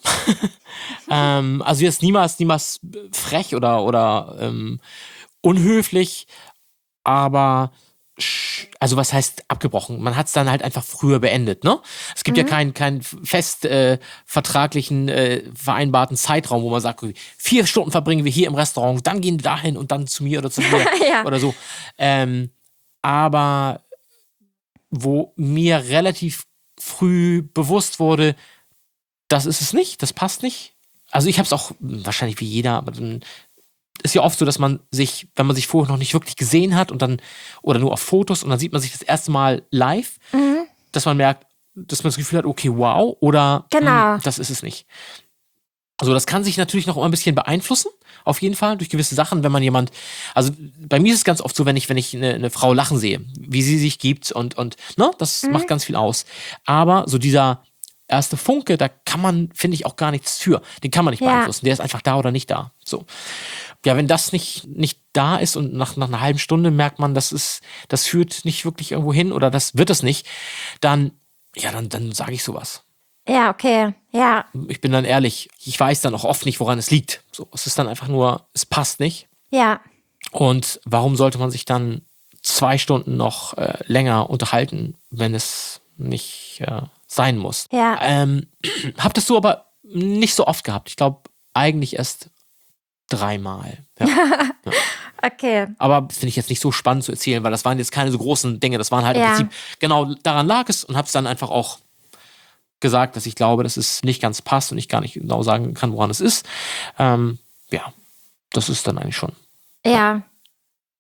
ähm, also jetzt niemals, niemals frech oder, oder ähm, unhöflich, aber sch- also was heißt abgebrochen? Man hat es dann halt einfach früher beendet, ne? Es gibt ja keinen keinen fest äh, vertraglichen, äh, vereinbarten Zeitraum, wo man sagt, okay, vier Stunden verbringen wir hier im Restaurant, dann gehen wir dahin und dann zu mir oder zu dir Ja. oder so. Ähm, aber wo mir relativ früh bewusst wurde, das ist es nicht, das passt nicht. Also ich habe es auch wahrscheinlich wie jeder, aber dann ist ja oft so, dass man sich, wenn man sich vorher noch nicht wirklich gesehen hat und dann, oder nur auf Fotos und dann sieht man sich das erste Mal live, dass man merkt, dass man das Gefühl hat, okay, wow, oder Genau. hm, das ist es nicht. Also das kann sich natürlich noch immer ein bisschen beeinflussen, auf jeden Fall, durch gewisse Sachen, wenn man jemand, also bei mir ist es ganz oft so, wenn ich, wenn ich eine, eine Frau lachen sehe, wie sie sich gibt und, und ne, das macht ganz viel aus. Aber so dieser erste Funke, da kann man, finde ich, auch gar nichts für. Den kann man nicht Ja. beeinflussen. Der ist einfach da oder nicht da. So. Ja, wenn das nicht, nicht da ist und nach, nach einer halben Stunde merkt man, das ist, das führt nicht wirklich irgendwo hin oder das wird es nicht, dann, ja, dann, dann sage ich sowas. Ja, okay, ja, Ich bin dann ehrlich, ich weiß dann auch oft nicht, woran es liegt. So, es ist dann einfach nur, es passt nicht. ja, Und warum sollte man sich dann zwei Stunden noch äh, länger unterhalten, wenn es nicht äh, sein muss? Ja. Ähm, hab das so aber nicht so oft gehabt. Ich glaube, eigentlich erst dreimal. Ja. okay. Aber das finde ich jetzt nicht so spannend zu erzählen, weil das waren jetzt keine so großen Dinge. Das waren halt Ja. im Prinzip, genau daran lag es und habe es dann einfach auch gesagt, dass ich glaube, dass es nicht ganz passt und ich gar nicht genau sagen kann, woran es ist. Ähm, ja, das ist dann eigentlich schon. Ja.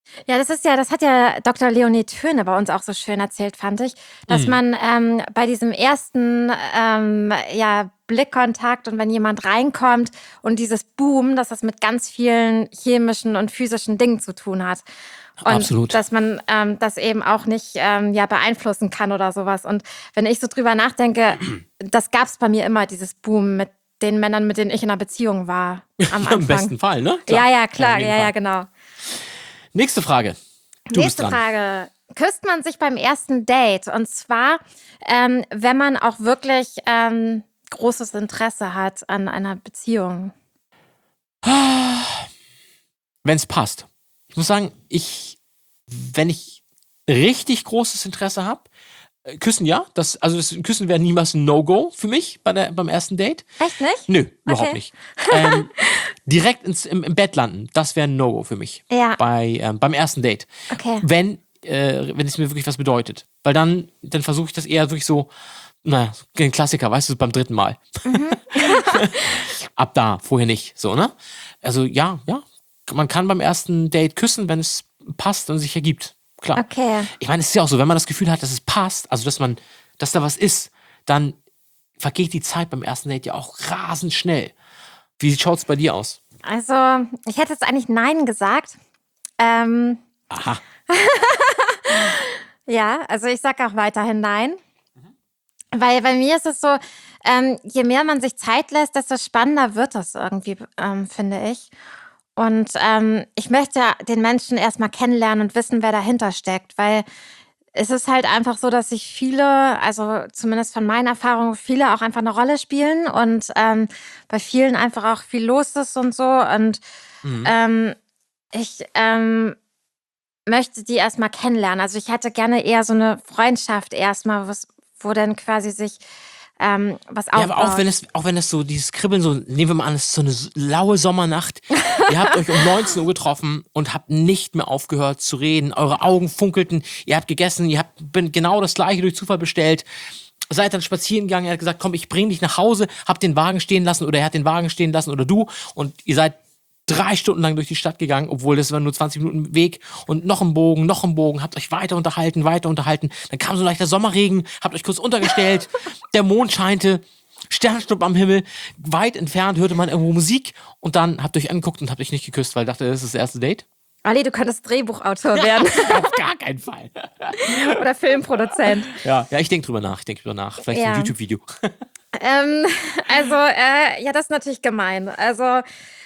Ja, das ist ja, das hat ja Doktor Leonie Töne bei uns auch so schön erzählt, fand ich, dass man ähm, bei diesem ersten ähm, ja, Blickkontakt und wenn jemand reinkommt und dieses Boom, dass das mit ganz vielen chemischen und physischen Dingen zu tun hat. Und Absolut. dass man ähm, das eben auch nicht ähm, ja, beeinflussen kann oder sowas. Und wenn ich so drüber nachdenke, das gab es bei mir immer, dieses Boom mit den Männern, mit denen ich in einer Beziehung war am Anfang. Im besten Fall, ne? Ja, ja, klar, auf jeden ja, Fall. ja, genau. Nächste Frage. Du Nächste bist dran. Frage. Küsst man sich beim ersten Date? Und zwar, ähm, wenn man auch wirklich ähm, großes Interesse hat an einer Beziehung. Wenn es passt. Ich muss sagen, ich, wenn ich richtig großes Interesse habe, küssen ja. Das, also das Küssen wäre niemals ein No-Go für mich bei der, beim ersten Date. Echt nicht? Nö, überhaupt Okay. nicht. Ähm, direkt ins, im, im Bett landen, das wäre ein No-Go für mich. Ja. Bei, ähm, beim ersten Date. Okay. Wenn, äh, wenn es mir wirklich was bedeutet. Weil dann, dann versuche ich das eher wirklich so, naja, ein Klassiker, weißt du, beim dritten Mal. Ab da, vorher nicht. So, ne? Also ja, ja. Man kann beim ersten Date küssen, wenn es passt und sich ergibt. Klar. Okay. Ich meine, es ist ja auch so, wenn man das Gefühl hat, dass es passt, also dass man, dass da was ist, dann vergeht die Zeit beim ersten Date ja auch rasend schnell. Wie schaut's bei dir aus? Also, ich hätte jetzt eigentlich Nein gesagt. Ähm, Aha. ja, also ich sage auch weiterhin Nein. Weil bei mir ist es so, ähm, je mehr man sich Zeit lässt, desto spannender wird das irgendwie, ähm, finde ich. Und ähm, ich möchte den Menschen erstmal kennenlernen und wissen, wer dahinter steckt, weil es ist halt einfach so, dass sich viele, also zumindest von meinen Erfahrungen, viele auch einfach eine Rolle spielen und ähm, bei vielen einfach auch viel los ist und so. Und ähm, ich ähm, möchte die erstmal kennenlernen. Also ich hätte gerne eher so eine Freundschaft erstmal, was, wo dann quasi sich ähm, was Ja, aufbaut. aber auch wenn es, auch wenn es so dieses Kribbeln, so, nehmen wir mal an, es ist so eine laue Sommernacht. Ihr habt euch um neunzehn Uhr getroffen und habt nicht mehr aufgehört zu reden. Eure Augen funkelten, ihr habt gegessen, ihr habt bin- genau das gleiche durch Zufall bestellt. Seid dann spazieren gegangen, er hat gesagt, komm, ich bring dich nach Hause, habt den Wagen stehen lassen oder er hat den Wagen stehen lassen oder du und ihr seid drei Stunden lang durch die Stadt gegangen, obwohl das war nur zwanzig Minuten Weg und noch ein Bogen, noch ein Bogen, habt euch weiter unterhalten, weiter unterhalten. Dann kam so ein leichter Sommerregen, habt euch kurz untergestellt, der Mond scheinte, Sternschnuppen am Himmel, weit entfernt hörte man irgendwo Musik und dann habt ihr euch angeguckt und habt euch nicht geküsst, weil ihr dachte, das ist das erste Date. Olli, du könntest Drehbuchautor werden Auf gar keinen Fall. oder Filmproduzent. Ja, ja, ich denke drüber nach, ich denke drüber nach. Vielleicht Ja. ein YouTube-Video. Ähm, also, äh, ja, das ist natürlich gemein. Also,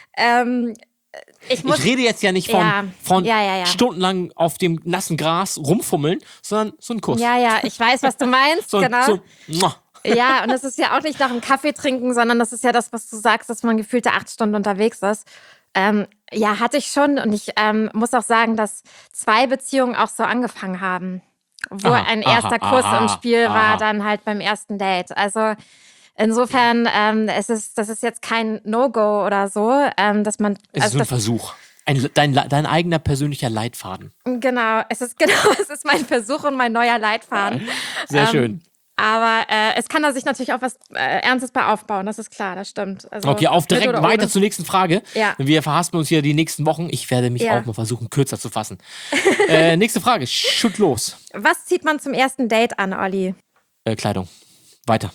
ähm, ich muss. Ich rede jetzt ja nicht von, Ja. von Ja, ja, ja. stundenlang auf dem nassen Gras rumfummeln, sondern so ein Kuss. Ja, ja, ich weiß, was du meinst, so, genau. so, muah. Ja, und es ist ja auch nicht nach dem Kaffee trinken, sondern das ist ja das, was du sagst, dass man gefühlte acht Stunden unterwegs ist. Ähm, ja, hatte ich schon. Und ich ähm, muss auch sagen, dass zwei Beziehungen auch so angefangen haben. Wo Aha, ein aha, erster Kuss aha, im Spiel aha. war, dann halt beim ersten Date. Also insofern, ähm, es ist, das ist jetzt kein No-Go oder so, ähm, dass man. Es ist also so ein das, Versuch. Ein, dein, dein eigener persönlicher Leitfaden. genau, es ist genau, es ist mein Versuch und mein neuer Leitfaden. Sehr Ähm, schön. Aber äh, es kann da sich natürlich auch was äh, Ernstes bei aufbauen, das ist klar, das stimmt. Also, Okay, auf mit direkt oder weiter ohne. zur nächsten Frage. Ja. Wir verhaspeln uns hier die nächsten Wochen. Ich werde mich Ja. auch mal versuchen, kürzer zu fassen. äh, nächste Frage. Schütt los. Was zieht man zum ersten Date an, Olli? Äh, Kleidung. Weiter.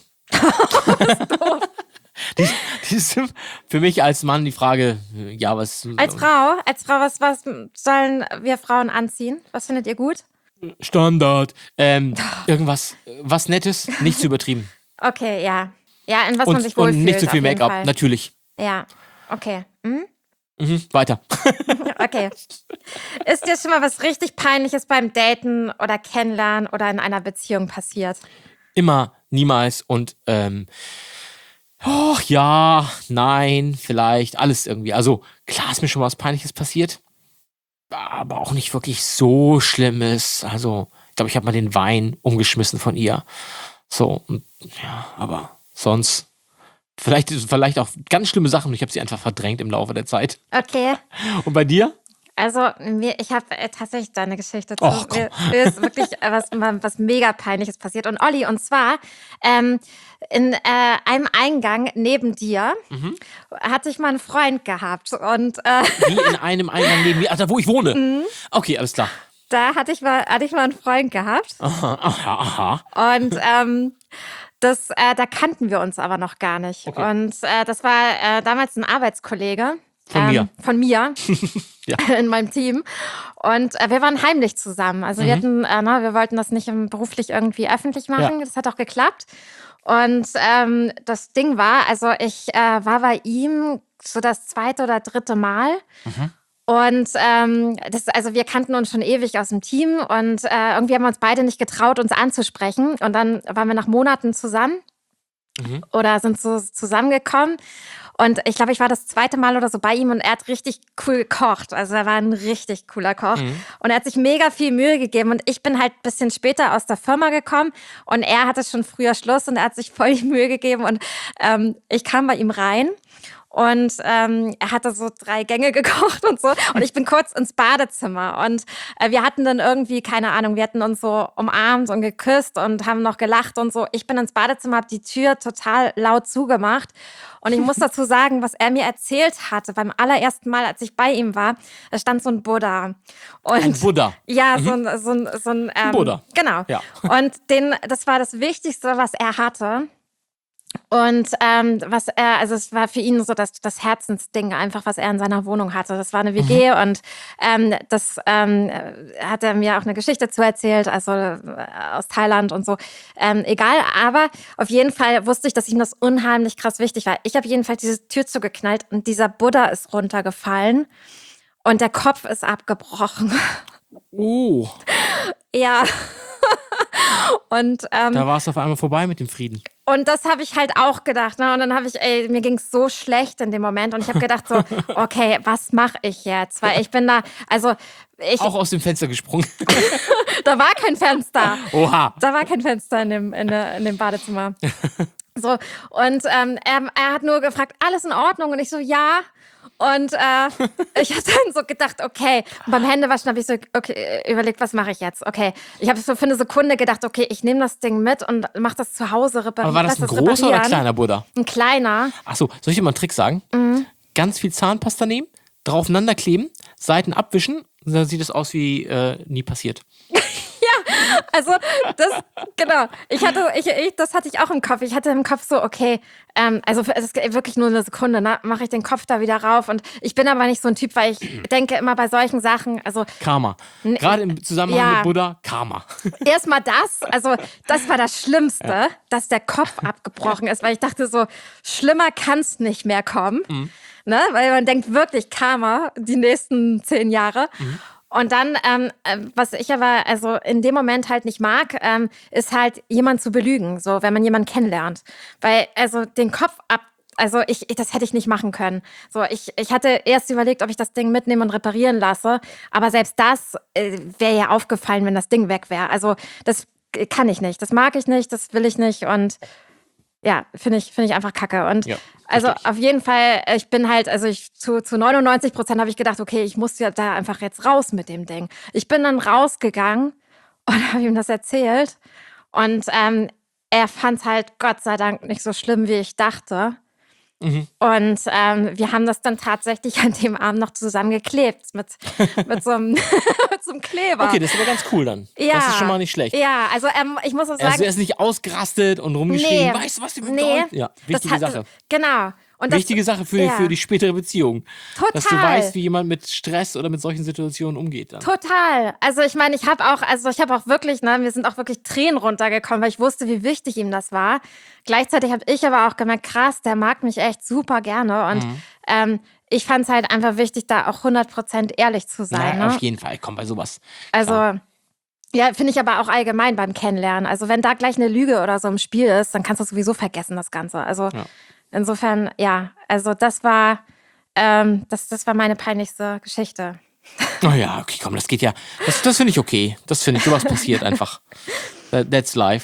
die, die ist für mich als Mann die Frage, äh, ja, was. Als Frau, als Frau, was, was sollen wir Frauen anziehen? Was findet ihr gut? Standard. Ähm, irgendwas, äh, was Nettes, nicht zu übertrieben. Okay, ja. Ja, in was man Und, sich wohlfühlt. und nicht zu viel auf jeden Make-up, Fall. natürlich. Ja, okay. Hm? Mhm, weiter. Okay. Ist dir schon mal was richtig Peinliches beim Daten oder Kennenlernen oder in einer Beziehung passiert? Immer, niemals und ähm, oh, ja, nein, vielleicht, alles irgendwie. Also klar ist mir schon was Peinliches passiert, aber auch nicht wirklich so Schlimmes. Also ich glaube, ich habe mal den Wein umgeschmissen von ihr. So, und, ja, aber sonst vielleicht, vielleicht auch ganz schlimme Sachen und ich habe sie einfach verdrängt im Laufe der Zeit. Okay. Und bei dir? Also, mir, ich habe äh, tatsächlich da eine Geschichte zu. Och, komm. Mir, mir ist wirklich äh, was, mal was mega Peinliches passiert. Und Olli, und zwar ähm, in äh, einem Eingang neben dir Mhm. hatte ich mal einen Freund gehabt. Und äh, Wie in einem Eingang neben mir. Ach, da wo ich wohne. Mhm. Okay, alles klar. da hatte ich, mal, hatte ich mal einen Freund gehabt. Aha, aha, aha. Und ähm, das, äh, da kannten wir uns aber noch gar nicht. Okay. Und äh, das war äh, damals ein Arbeitskollege. Von mir. Von mir. Ja. In meinem Team. Und äh, wir waren heimlich zusammen. Also wir hatten, äh, ne, wir wollten das nicht ähm, beruflich irgendwie öffentlich machen. Ja. Das hat auch geklappt. Und ähm, das Ding war, also ich äh, war bei ihm so das zweite oder dritte Mal. Und ähm, das, also wir kannten uns schon ewig aus dem Team und äh, irgendwie haben wir uns beide nicht getraut, uns anzusprechen. Und dann waren wir nach Monaten zusammen Mhm. oder sind so zusammengekommen. Und ich glaube, ich war das zweite Mal oder so bei ihm und er hat richtig cool gekocht. Also er war ein richtig cooler Koch. Mhm. Und er hat sich mega viel Mühe gegeben. Und ich bin halt ein bisschen später aus der Firma gekommen und er hatte schon früher Schluss und er hat sich voll die Mühe gegeben. Und ähm, ich kam bei ihm rein. Und ähm, er hatte so drei Gänge gekocht und so. Und ich bin kurz ins Badezimmer. Und äh, wir hatten dann irgendwie, keine Ahnung, wir hatten uns so umarmt und geküsst und haben noch gelacht und so. Ich bin ins Badezimmer, habe die Tür total laut zugemacht. Und ich muss dazu sagen, was er mir erzählt hatte beim allerersten Mal, als ich bei ihm war, da stand so ein Buddha. Und Ein Buddha. ja, so ein, so ein, so ein ähm, Buddha. Genau. Ja. Und den, das war das Wichtigste, was er hatte. Und ähm, was er, also es war für ihn so das, das Herzensding einfach, was er in seiner Wohnung hatte. Das war eine W G und ähm, das ähm, hat er mir auch eine Geschichte zu erzählt, also äh, aus Thailand und so. Ähm, egal, aber auf jeden Fall wusste ich, dass ihm das unheimlich krass wichtig war. Ich habe jedenfalls diese Tür zugeknallt und dieser Buddha ist runtergefallen und der Kopf ist abgebrochen. Oh, Ja. Und ähm, da war es auf einmal vorbei mit dem Frieden. Und das habe ich halt auch gedacht. Ne? Und dann habe ich, ey, mir ging es so schlecht in dem Moment. Und ich habe gedacht so, okay, was mache ich jetzt? Weil ich bin da, also ich, Auch aus dem Fenster gesprungen. da war kein Fenster. Oha. Da war kein Fenster in dem, in, der, in dem Badezimmer. So, und ähm, er, er hat nur gefragt, alles in Ordnung? Und ich so, ja. Und äh, ich habe dann so gedacht, okay. Und beim Händewaschen habe ich so okay, überlegt, was mache ich jetzt? Okay, ich habe so für eine Sekunde gedacht, okay, ich nehme das Ding mit und mache das zu Hause reparieren. Aber war das ein lass großer oder reparieren. kleiner Buddha? Ein kleiner. Achso, soll ich dir mal einen Trick sagen? Mhm. Ganz viel Zahnpasta nehmen, draufeinander kleben, Seiten abwischen und dann sieht es aus wie äh, nie passiert. Also, das, genau. Ich hatte, ich, ich, das hatte ich auch im Kopf. Ich hatte im Kopf so, okay, ähm, also es ist wirklich nur eine Sekunde, ne, mache ich den Kopf da wieder rauf. Und ich bin aber nicht so ein Typ, weil ich denke immer bei solchen Sachen, also Karma. Gerade im Zusammenhang ja. mit Buddha, Karma. erstmal das, also das war das Schlimmste, dass der Kopf abgebrochen ist, weil ich dachte so, schlimmer kann es nicht mehr kommen. Mhm. Ne? Weil man denkt wirklich Karma die nächsten zehn Jahre. Mhm. Und dann, ähm, was ich aber also in dem Moment halt nicht mag, ähm, ist halt jemand zu belügen, so wenn man jemanden kennenlernt. Weil also den Kopf ab, also ich, ich das hätte ich nicht machen können. So ich, ich hatte erst überlegt, ob ich das Ding mitnehme und reparieren lasse, aber selbst das äh, wäre ja aufgefallen, wenn das Ding weg wäre. Also das kann ich nicht, das mag ich nicht, das will ich nicht und ja, finde ich, finde ich einfach kacke. Und Ja, also richtig. auf jeden Fall, ich bin halt, also ich zu, zu neunundneunzig Prozent habe ich gedacht, okay, ich muss ja da einfach jetzt raus mit dem Ding. Ich bin dann rausgegangen und habe ihm das erzählt. Und ähm, er fand es halt Gott sei Dank nicht so schlimm, wie ich dachte. Mhm. Und ähm, wir haben das dann tatsächlich an dem Abend noch zusammengeklebt mit, mit, so einem, mit so einem Kleber. Okay, das ist aber ganz cool dann. Ja. Das ist schon mal nicht schlecht. Ja, also ähm, ich muss auch sagen, Also er ist nicht ausgerastet und rumgeschrien, weißt du, was die mit nee, Ja, das wichtige hat- Sache. Genau. Und das, Wichtige Sache für, die, ja. für die spätere Beziehung. Dass du Total. weißt, wie jemand mit Stress oder mit solchen Situationen umgeht. Dann. Total. Also ich meine, ich habe auch, also ich habe auch wirklich, ne, mir sind auch wirklich Tränen runtergekommen, weil ich wusste, wie wichtig ihm das war. Gleichzeitig habe ich aber auch gemerkt, krass, der mag mich echt super gerne und Mhm. ähm, ich fand es halt einfach wichtig, da auch hundert Prozent ehrlich zu sein. Na, Ne? auf jeden Fall, komm bei sowas. Also Klar. ja, finde ich aber auch allgemein beim Kennenlernen. Also wenn da gleich eine Lüge oder so im Spiel ist, dann kannst du sowieso vergessen, das Ganze. Also Ja. insofern, ja, also das war, ähm, das, das war meine peinlichste Geschichte. Oh ja, okay, komm, das geht ja. Das, das finde ich okay. Das finde ich, sowas passiert einfach. That, that's life.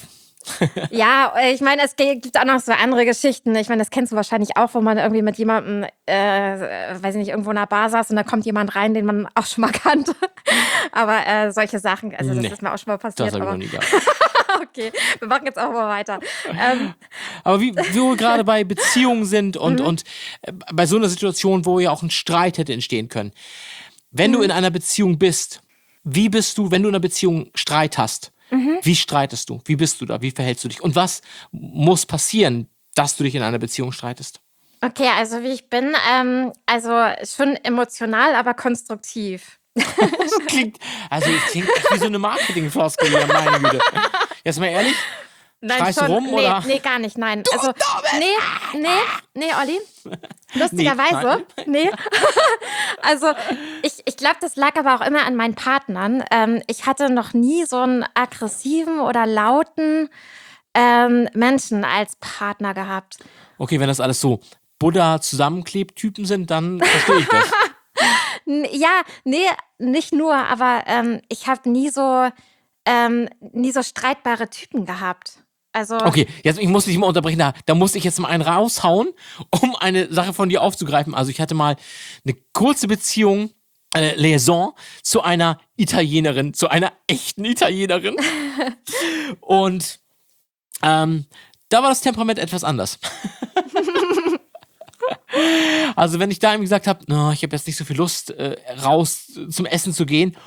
Ja, ich meine, es gibt auch noch so andere Geschichten. Ich meine, das kennst du wahrscheinlich auch, wo man irgendwie mit jemandem, äh, weiß ich nicht, irgendwo in einer Bar saß und da kommt jemand rein, den man auch schon mal kannte. Aber äh, solche Sachen, also das Nee, ist mir auch schon mal Das passiert. habe ich Aber noch nie gehabt. okay, wir machen jetzt auch mal weiter. Ähm, Aber wie, wie wir gerade bei Beziehungen sind und, und äh, bei so einer Situation, wo ja auch ein Streit hätte entstehen können. Wenn du in einer Beziehung bist, wie bist du, wenn du in einer Beziehung Streit hast? Wie streitest du? Wie bist du da? Wie verhältst du dich? Und was muss passieren, dass du dich in einer Beziehung streitest? okay, also wie ich bin, ähm, also schon emotional, aber konstruktiv. Das klingt, also das klingt echt wie so eine Marketingfloskel hier, meine Güte. Jetzt mal ehrlich, Nein, schreist du schon, rum nee, oder? nee, gar nicht, nein. Also, nee, nee, nee, Olli. Nee, Lustigerweise, nee. Also, ich, ich glaube, das lag aber auch immer an meinen Partnern. Ähm, ich hatte noch nie so einen aggressiven oder lauten ähm, Menschen als Partner gehabt. Okay, wenn das alles so Buddha-Zusammenklebt-Typen sind, dann verstehe ich das. N- Ja, nee, nicht nur, aber ähm, ich habe nie so, ähm, nie so streitbare Typen gehabt. Also, Okay, jetzt ich muss dich mal unterbrechen, da, da muss ich jetzt mal einen raushauen, um eine Sache von dir aufzugreifen. Also ich hatte mal eine kurze Beziehung, äh, Liaison zu einer Italienerin, zu einer echten Italienerin. Und ähm, da war das Temperament etwas anders. Also wenn ich da ihm gesagt habe, no, ich habe jetzt nicht so viel Lust, äh, raus zum Essen zu gehen,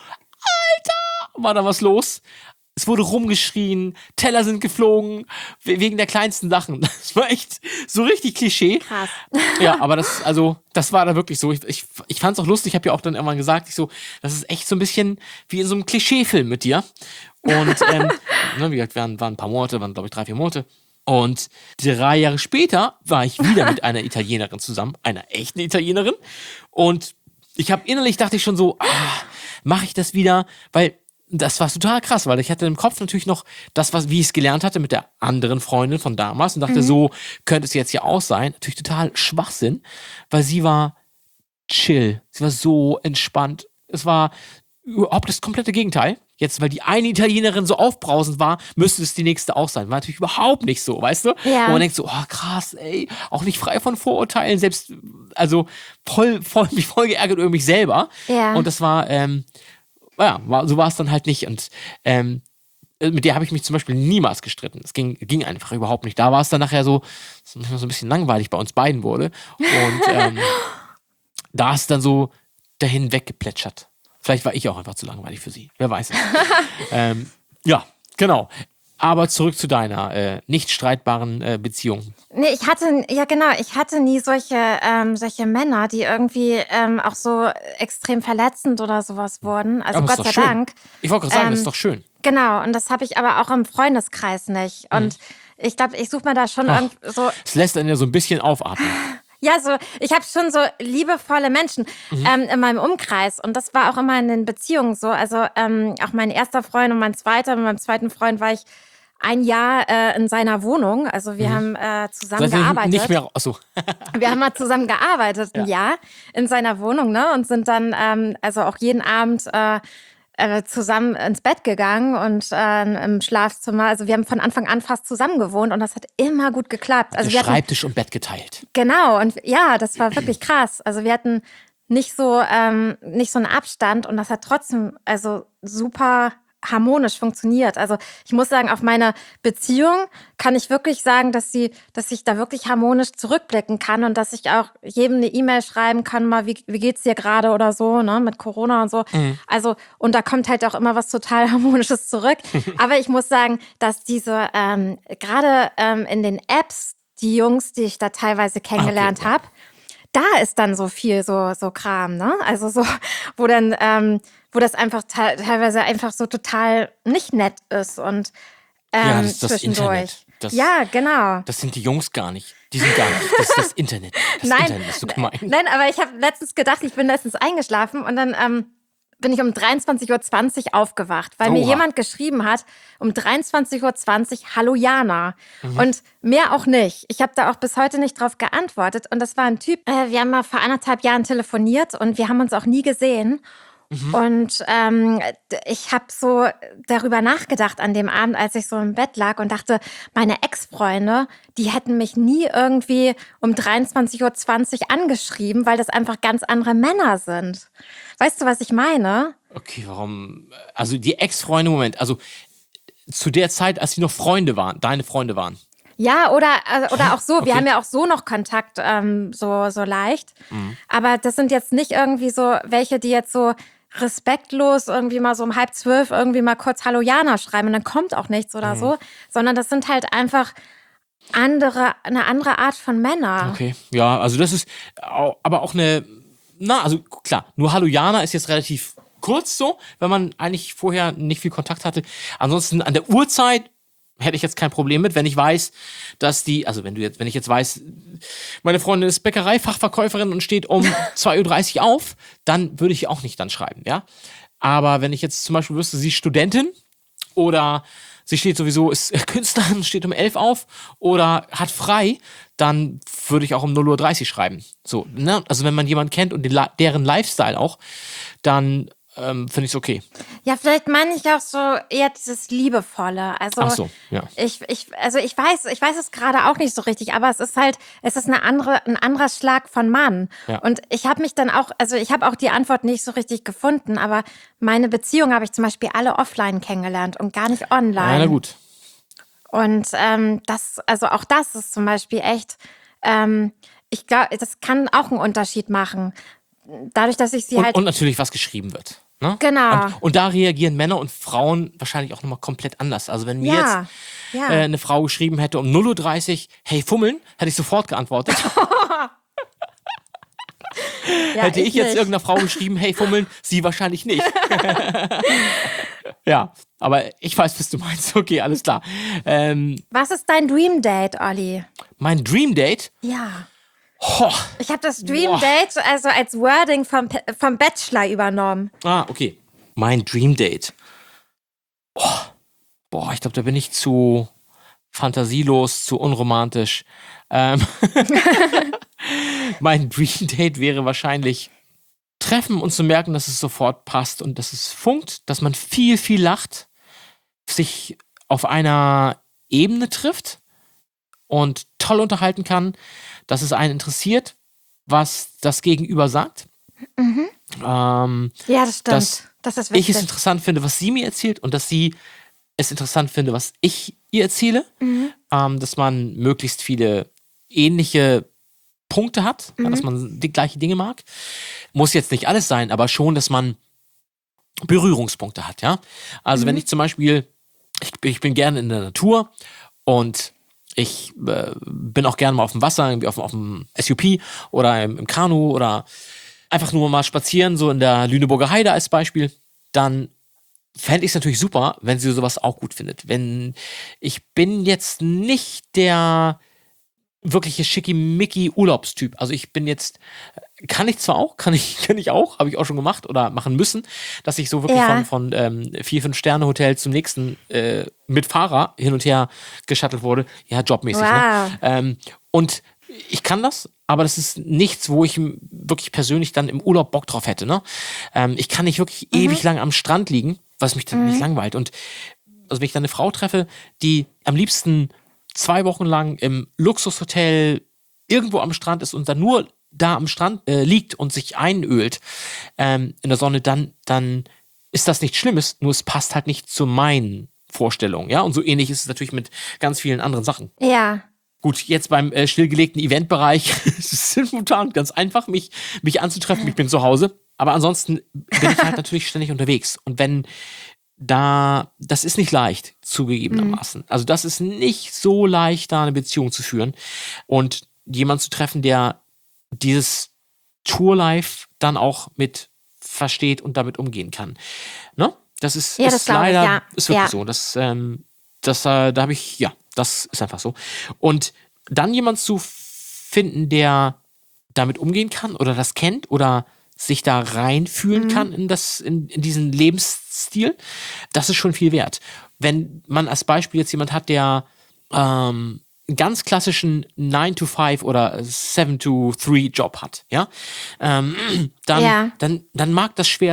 Alter, war da was los. Es wurde rumgeschrien, Teller sind geflogen, we- wegen der kleinsten Sachen. Das war echt so richtig Klischee. krass. Ja, aber das, also, das war da wirklich so. Ich, ich, ich fand es auch lustig, ich habe ja auch dann irgendwann gesagt, ich so, das ist echt so ein bisschen wie in so einem Klischeefilm mit dir. Und, ähm, ne, wie gesagt, waren, waren ein paar Monate, waren, glaube ich, drei, vier Monate. Und drei Jahre später war ich wieder mit einer Italienerin zusammen, einer echten Italienerin. Und ich habe innerlich, dachte ich schon so, ah, mache ich das wieder? Weil das war total krass, weil ich hatte im Kopf natürlich noch das, was, wie ich es gelernt hatte mit der anderen Freundin von damals und dachte, so könnte es jetzt ja auch sein. Natürlich total Schwachsinn, weil sie war chill. Sie war so entspannt. Es war überhaupt das komplette Gegenteil. Jetzt, weil die eine Italienerin so aufbrausend war, müsste es die nächste auch sein. War natürlich überhaupt nicht so, weißt du? Ja. Wo man denkt so, oh krass, ey, auch nicht frei von Vorurteilen, selbst, also voll, voll, mich voll geärgert über mich selber. Ja. Und das war, ähm, ja, war, so war es dann halt nicht. Und ähm, mit der habe ich mich zum Beispiel niemals gestritten. Es ging, ging einfach überhaupt nicht. Da war es dann nachher so, so ein bisschen langweilig bei uns beiden wurde. Und ähm, da ist es dann so dahin weggeplätschert. Vielleicht war ich auch einfach zu langweilig für sie. Wer weiß es. ähm, ja, genau. Aber zurück zu deiner äh, nicht streitbaren äh, Beziehung. Nee, ich hatte, ja genau, ich hatte nie solche, ähm, solche Männer, die irgendwie ähm, auch so extrem verletzend oder sowas wurden. Also Aber ist Gott doch sei schön. Dank. Ich wollte gerade sagen, Ähm, das ist doch schön. Genau, und das habe ich aber auch im Freundeskreis nicht. Und ich glaube, ich suche mir da schon Ach. irgend so, Es lässt einen ja so ein bisschen aufatmen. ja, so, ich habe schon so liebevolle Menschen ähm, in meinem Umkreis. Und das war auch immer in den Beziehungen so. Also ähm, auch mein erster Freund und mein zweiter, mit meinem zweiten Freund war ich ein Jahr äh, in seiner Wohnung. Also wir haben äh, zusammen Seid ihr gearbeitet. nicht mehr. Achso. Wir haben mal zusammen gearbeitet, ein Jahr in seiner Wohnung, ne? Und sind dann ähm, also auch jeden Abend äh, äh, zusammen ins Bett gegangen und äh, im Schlafzimmer. Also wir haben von Anfang an fast zusammen gewohnt und das hat immer gut geklappt. Also wir hatten, Schreibtisch und Bett geteilt. genau, und ja, das war wirklich krass. Also wir hatten nicht so, ähm, nicht so einen Abstand und das hat trotzdem also super harmonisch funktioniert. Also ich muss sagen, auf meine Beziehung kann ich wirklich sagen, dass sie, dass ich da wirklich harmonisch zurückblicken kann und dass ich auch jedem eine E-Mail schreiben kann, mal wie, wie geht's dir gerade oder so, ne, mit Corona und so. Also und da kommt halt auch immer was total harmonisches zurück. Aber ich muss sagen, dass diese ähm, gerade ähm, in den Apps die Jungs, die ich da teilweise kennengelernt Okay, ja. habe, da ist dann so viel so, so Kram, ne? Also so, wo dann, ähm, wo das einfach te teilweise einfach so total nicht nett ist und ähm, Ja, das ist das zwischendurch. Internet. Das- ja, genau. Das sind die Jungs gar nicht. Die sind gar nicht. Das ist das Internet. Das Nein, Internet ist so gemein. Nein, aber ich habe letztens gedacht, ich bin letztens eingeschlafen und dann ähm, bin ich um dreiundzwanzig Uhr zwanzig aufgewacht, weil mir Oha. jemand geschrieben hat, um dreiundzwanzig Uhr zwanzig, hallo Jana. Mhm. Und mehr auch nicht. Ich habe da auch bis heute nicht drauf geantwortet. Und das war ein Typ, äh, wir haben mal vor anderthalb Jahren telefoniert und wir haben uns auch nie gesehen. Und ähm, d- ich habe so darüber nachgedacht an dem Abend, als ich so im Bett lag und dachte, meine Ex-Freunde, die hätten mich nie irgendwie um dreiundzwanzig Uhr zwanzig angeschrieben, weil das einfach ganz andere Männer sind. Weißt du, was ich meine? Okay, warum? Also die Ex-Freunde, Moment, also zu der Zeit, als sie noch Freunde waren, deine Freunde waren. Ja, oder, äh, oder auch so. Wir Okay. haben ja auch so noch Kontakt, ähm, so, so leicht. Aber das sind jetzt nicht irgendwie so welche, die jetzt so respektlos irgendwie mal so um halb zwölf irgendwie mal kurz Hallo Jana schreiben und dann kommt auch nichts oder so. Sondern das sind halt einfach andere, eine andere Art von Männer. Okay, ja, also das ist au- aber auch eine, na, also klar, nur Hallo Jana ist jetzt relativ kurz so, wenn man eigentlich vorher nicht viel Kontakt hatte. Ansonsten an der Uhrzeit hätte ich jetzt kein Problem mit, wenn ich weiß, dass die, also wenn du jetzt, wenn ich jetzt weiß, meine Freundin ist Bäckereifachverkäuferin und steht um zwei Uhr dreißig auf, dann würde ich auch nicht dann schreiben, ja. Aber wenn ich jetzt zum Beispiel wüsste, sie ist Studentin oder sie steht sowieso, ist Künstlerin, steht um elf auf oder hat frei, dann würde ich auch um null Uhr dreißig schreiben. So, ne? Also wenn man jemanden kennt und den, Li- deren Lifestyle auch, dann ähm, finde ich es okay. Ja, vielleicht meine ich auch so eher dieses Liebevolle. Also Ach so, ja. ich, ich, also ich weiß, ich weiß es gerade auch nicht so richtig, aber es ist halt, es ist eine andere, ein anderer Schlag von Mann. Ja. Und ich habe mich dann auch, also ich habe auch die Antwort nicht so richtig gefunden, aber meine Beziehung habe ich zum Beispiel alle offline kennengelernt und gar nicht online. Ja, na gut. Und ähm, das, also auch das ist zum Beispiel echt, ähm, ich glaube, das kann auch einen Unterschied machen. Dadurch, dass ich sie Und, halt. und natürlich, was geschrieben wird. Ne? Genau. Und, und da reagieren Männer und Frauen wahrscheinlich auch nochmal komplett anders. Also wenn mir Ja, jetzt ja. äh, eine Frau geschrieben hätte um null Uhr dreißig, hey Fummeln, hätte ich sofort geantwortet. Ja, hätte ich, jetzt nicht. irgendeiner Frau geschrieben, hey Fummeln, sie wahrscheinlich nicht. Ja, aber ich weiß, was du meinst. Okay, alles klar. Ähm, Was ist dein Dream Date, Olli? mein Dream Date, Ja. ho, Ich habe das Dream Boah. Date also als Wording vom, P- vom Bachelor übernommen. ah, okay. Mein Dream Date. Oh, boah, ich glaube, da bin ich zu fantasielos, zu unromantisch. Ähm, mein Dream Date wäre wahrscheinlich treffen und zu merken, dass es sofort passt und dass es funkt, dass man viel, viel lacht, sich auf einer Ebene trifft und toll unterhalten kann, dass es einen interessiert, was das Gegenüber sagt. Ähm, Ja, das stimmt. Dass das ist ich wichtig. es interessant finde, was sie mir erzählt und dass sie es interessant finde, was ich ihr erzähle. Ähm, dass man möglichst viele ähnliche Punkte hat, ja, dass man die gleichen Dinge mag. Muss jetzt nicht alles sein, aber schon, dass man Berührungspunkte hat, ja. Also wenn ich zum Beispiel, ich, ich bin gerne in der Natur und ich äh, bin auch gerne mal auf dem Wasser, irgendwie auf, auf dem S U P oder im, im Kanu oder einfach nur mal spazieren, so in der Lüneburger Heide als Beispiel, dann fände ich es natürlich super, wenn sie sowas auch gut findet. Wenn ich bin jetzt nicht der wirkliche schickimicki Urlaubstyp. Also ich bin jetzt, kann ich zwar auch, kann ich, kann ich auch, habe ich auch schon gemacht oder machen müssen, dass ich so wirklich Ja. von, von ähm, vier, fünf Sterne Hotel zum nächsten äh, mit Fahrer hin und her geschattelt wurde. Ja, jobmäßig. Wow. Ne? Ähm, und ich kann das, aber das ist nichts, wo ich m- wirklich persönlich dann im Urlaub Bock drauf hätte. Ne? Ähm, ich kann nicht wirklich ewig lang am Strand liegen, was mich dann nicht langweilt. Und also wenn ich dann eine Frau treffe, die am liebsten zwei Wochen lang im Luxushotel irgendwo am Strand ist und dann nur da am Strand äh, liegt und sich einölt ähm, in der Sonne, dann, dann ist das nichts Schlimmes, nur es passt halt nicht zu meinen Vorstellungen. Ja? Und so ähnlich ist es natürlich mit ganz vielen anderen Sachen. Ja. Gut, jetzt beim äh, stillgelegten Eventbereich es ist simultan ganz einfach, mich, mich anzutreffen. Ich bin zu Hause. Aber ansonsten bin ich halt natürlich ständig unterwegs. Und wenn da, das ist nicht leicht, zugegebenermaßen. Also das ist nicht so leicht, da eine Beziehung zu führen. Und jemanden zu treffen, der dieses Tourlife dann auch mit versteht und damit umgehen kann. Ne? Das ist, Ja, ist das glaube ich, leider, ja. ist wirklich Ja. so. Das, ähm, das, äh, da habe ich, ja, das ist einfach so. Und dann jemand zu finden, der damit umgehen kann oder das kennt oder sich da reinfühlen Mhm. kann in, das, in, in diesen Lebensstil, das ist schon viel wert. Wenn man als Beispiel jetzt jemand hat, der ähm, einen ganz klassischen nine to five oder seven to three Job hat, ja, ähm, dann, Ja. dann, dann mag das schwer sein.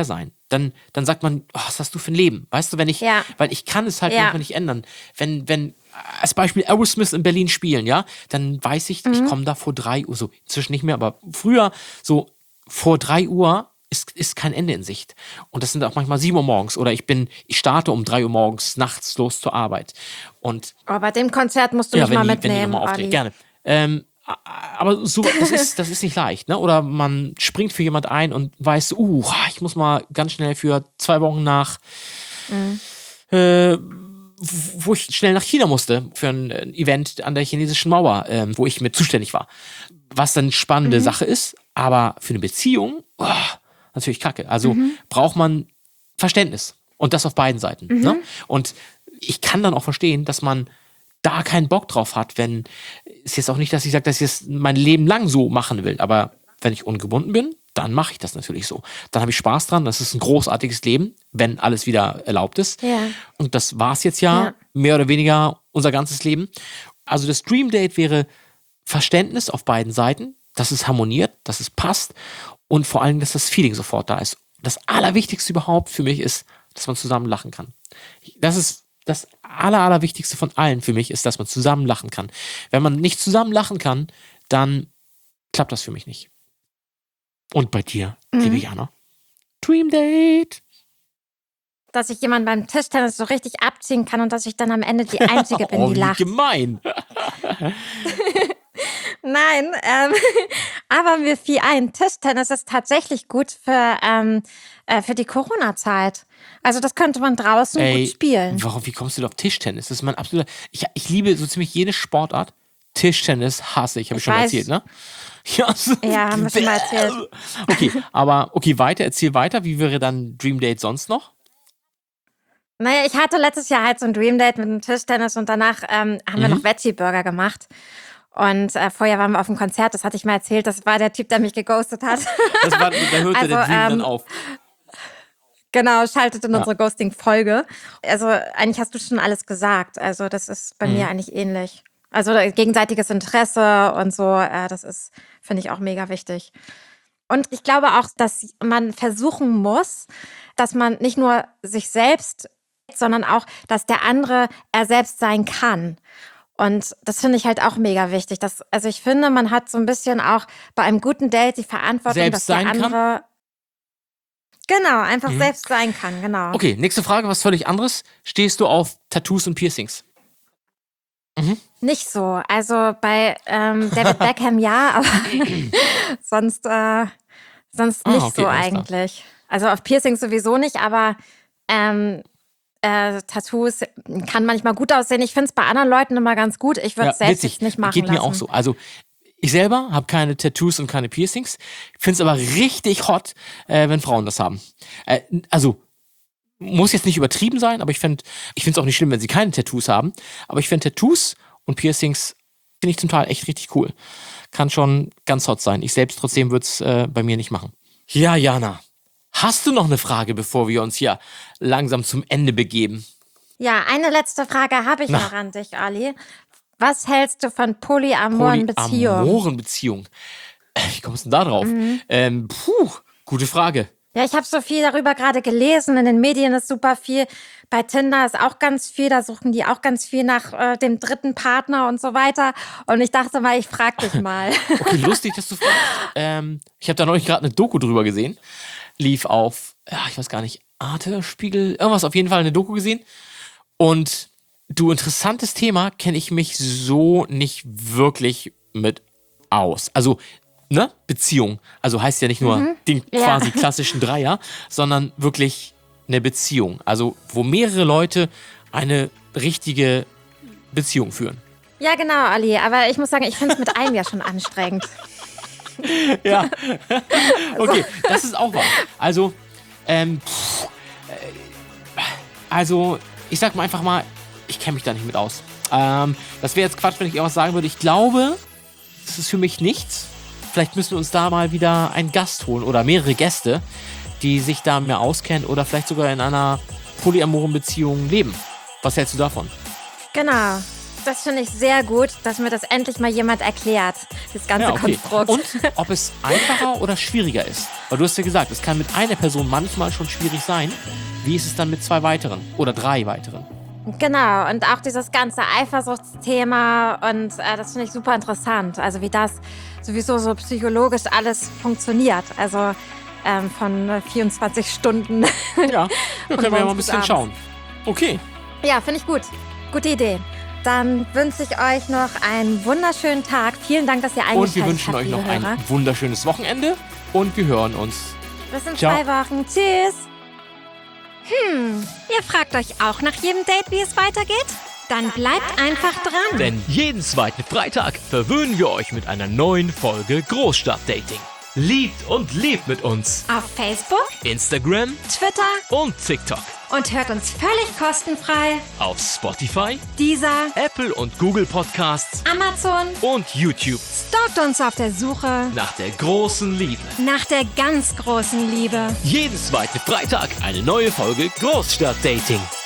dann, dann sagt man, oh, was hast du für ein Leben? Weißt du, wenn ich, Ja. weil ich kann es halt Ja. manchmal nicht ändern. Wenn, wenn, als Beispiel Aerosmith in Berlin spielen, ja, dann weiß ich, ich komme da vor drei Uhr, so inzwischen nicht mehr, aber früher, so vor drei Uhr ist, ist kein Ende in Sicht. Und das sind auch manchmal sieben Uhr morgens oder ich bin, ich starte um drei Uhr morgens nachts los zur Arbeit. Und Oh, bei dem Konzert musst du ja, mich wenn mal die, wenn die mitnehmen, nochmal auftreten, Olli. gerne. Ähm, aber so, das ist, das ist nicht leicht, ne? Oder man springt für jemand ein und weiß, uh, ich muss mal ganz schnell für zwei Wochen nach, äh, wo ich schnell nach China musste für ein äh, Event an der chinesischen Mauer, ähm, wo ich mit zuständig war. Was dann spannende Sache ist, aber für eine Beziehung, oh, natürlich kacke. Also braucht man Verständnis. Und das auf beiden Seiten. Ne? Und ich kann dann auch verstehen, dass man da keinen Bock drauf hat, wenn, ist jetzt auch nicht, dass ich sage, dass ich es mein Leben lang so machen will, aber wenn ich ungebunden bin, dann mache ich das natürlich so. Dann habe ich Spaß dran, das ist ein großartiges Leben, wenn alles wieder erlaubt ist. Ja. Und das war es jetzt ja, Ja. mehr oder weniger unser ganzes Leben. Also das Dream Date wäre Verständnis auf beiden Seiten, dass es harmoniert, dass es passt und vor allem, dass das Feeling sofort da ist. Das Allerwichtigste überhaupt für mich ist, dass man zusammen lachen kann. Das ist das Aller, Allerwichtigste von allen für mich, ist, dass man zusammen lachen kann. Wenn man nicht zusammen lachen kann, dann klappt das für mich nicht. Und bei dir, liebe Jana? Dream Date. Dass ich jemanden beim Tischtennis so richtig abziehen kann und dass ich dann am Ende die Einzige bin, Oh, die wie lacht. gemein. Nein, ähm, aber mir fiel ein, Tischtennis ist tatsächlich gut für, ähm, äh, für die Corona-Zeit. Also das könnte man draußen Ey, gut spielen. warum, wie kommst du da auf Tischtennis? Das ist mein absoluter. Ich, ich liebe so ziemlich jede Sportart. Tischtennis hasse ich, habe ich, Ich schon mal weiß. erzählt, ne? Ja, so- Ja, haben wir schon mal erzählt. Okay, aber okay, weiter, erzähl weiter. Wie wäre dann Dream Date sonst noch? Naja, ich hatte letztes Jahr halt so ein Dream Date mit dem Tischtennis und danach ähm, haben wir Mhm. noch Veggie-Burger gemacht. Und äh, vorher waren wir auf dem Konzert, das hatte ich mal erzählt, das war der Typ, der mich geghostet hat. Das war, da hörte Also, der Dream dann ähm, auf. Genau, schaltet in Ja. unsere Ghosting-Folge. Also eigentlich hast du schon alles gesagt. Also das ist bei Mhm. mir eigentlich ähnlich. Also gegenseitiges Interesse und so, äh, das ist, finde ich, auch mega wichtig. Und ich glaube auch, dass man versuchen muss, dass man nicht nur sich selbst, sondern auch, dass der andere er selbst sein kann. Und das finde ich halt auch mega wichtig. Dass, also ich finde, man hat so ein bisschen auch bei einem guten Date die Verantwortung, Selbst dass der sein kann? andere genau einfach Mhm. selbst sein kann. Genau. Okay, nächste Frage, was völlig anderes. Stehst du auf Tattoos und Piercings? Nicht so. Also bei ähm, David Beckham ja, aber sonst, äh, sonst Ah, nicht okay, so alles klar. eigentlich. Also auf Piercings sowieso nicht, aber ähm, äh, Tattoos kann manchmal gut aussehen. Ich finde es bei anderen Leuten immer ganz gut. Ich würde es selbst jetzt nicht machen Geht mir lassen. auch so. Also ich selber habe keine Tattoos und keine Piercings. Finde es aber richtig hot, äh, wenn Frauen das haben. Äh, also muss jetzt nicht übertrieben sein, aber ich finde ich finde es auch nicht schlimm, wenn sie keine Tattoos haben. Aber ich finde Tattoos und Piercings finde ich zum Teil echt richtig cool. Kann schon ganz hot sein. Ich selbst trotzdem würde es äh, bei mir nicht machen. Ja, Jana. Hast du noch eine Frage, bevor wir uns hier langsam zum Ende begeben? Ja, eine letzte Frage habe ich Na. noch an dich, Ali. Was hältst du von polyamoren Beziehungen? Polyamoren Beziehungen. Äh, Wie kommst du denn da drauf? Mhm. Ähm, puh, gute Frage. Ja, ich habe so viel darüber gerade gelesen. In den Medien ist super viel. Bei Tinder ist auch ganz viel. Da suchen die auch ganz viel nach äh, dem dritten Partner und so weiter. Und ich dachte mal, ich frag dich mal. Okay, lustig, dass du fragst. Ähm, ich habe da neulich gerade eine Doku drüber gesehen. Lief auf, ja, ich weiß gar nicht, Arte, Spiegel, irgendwas, auf jeden Fall eine Doku gesehen. Und du, interessantes Thema, kenne ich mich so nicht wirklich mit aus. Also, ne, Beziehung. Also heißt ja nicht nur den Ja. quasi klassischen Dreier, sondern wirklich eine Beziehung. Also, wo mehrere Leute eine richtige Beziehung führen. Ja, genau, Ali. Aber ich muss sagen, ich finde es mit einem ja schon anstrengend. Ja. Okay, das ist auch wahr. Also, ähm, pff, äh, also, ich sag mal einfach mal, ich kenne mich da nicht mit aus. Ähm, das wäre jetzt Quatsch, wenn ich irgendwas sagen würde. Ich glaube, das ist für mich nichts. Vielleicht müssen wir uns da mal wieder einen Gast holen oder mehrere Gäste, die sich da mehr auskennen oder vielleicht sogar in einer polyamoren Beziehung leben. Was hältst du davon? Genau. Das finde ich sehr gut, dass mir das endlich mal jemand erklärt, das ganze Ja, okay. Konstrukt. Und ob es einfacher oder schwieriger ist. Weil du hast ja gesagt, es kann mit einer Person manchmal schon schwierig sein. Wie ist es dann mit zwei weiteren oder drei weiteren? Genau, und auch dieses ganze Eifersuchtsthema und äh, das finde ich super interessant. Also wie das sowieso so psychologisch alles funktioniert. Also ähm, von äh, vierundzwanzig Stunden. Ja, da können wir ja mal ein bisschen abends. schauen. Okay. Ja, finde ich gut. Gute Idee. Dann wünsche ich euch noch einen wunderschönen Tag. Vielen Dank, dass ihr eingeschaltet habt, Und wir wünschen euch liebe noch ein Hörer. wunderschönes Wochenende und wir hören uns. Bis in Ciao. zwei Wochen. Tschüss. Hm, ihr fragt euch auch nach jedem Date, wie es weitergeht? Dann bleibt einfach dran. Denn jeden zweiten Freitag verwöhnen wir euch mit einer neuen Folge Großstadtdating. Liebt und lebt mit uns. Auf Facebook, Instagram Twitter und TikTok. und hört uns völlig kostenfrei. Auf Spotify, Dieser, Apple und Google Podcasts Amazon, und YouTube. stalkt uns auf der Suche Nach der großen Liebe. nach der ganz großen Liebe. Jeden zweiten Freitag eine neue Folge Großstadtdating.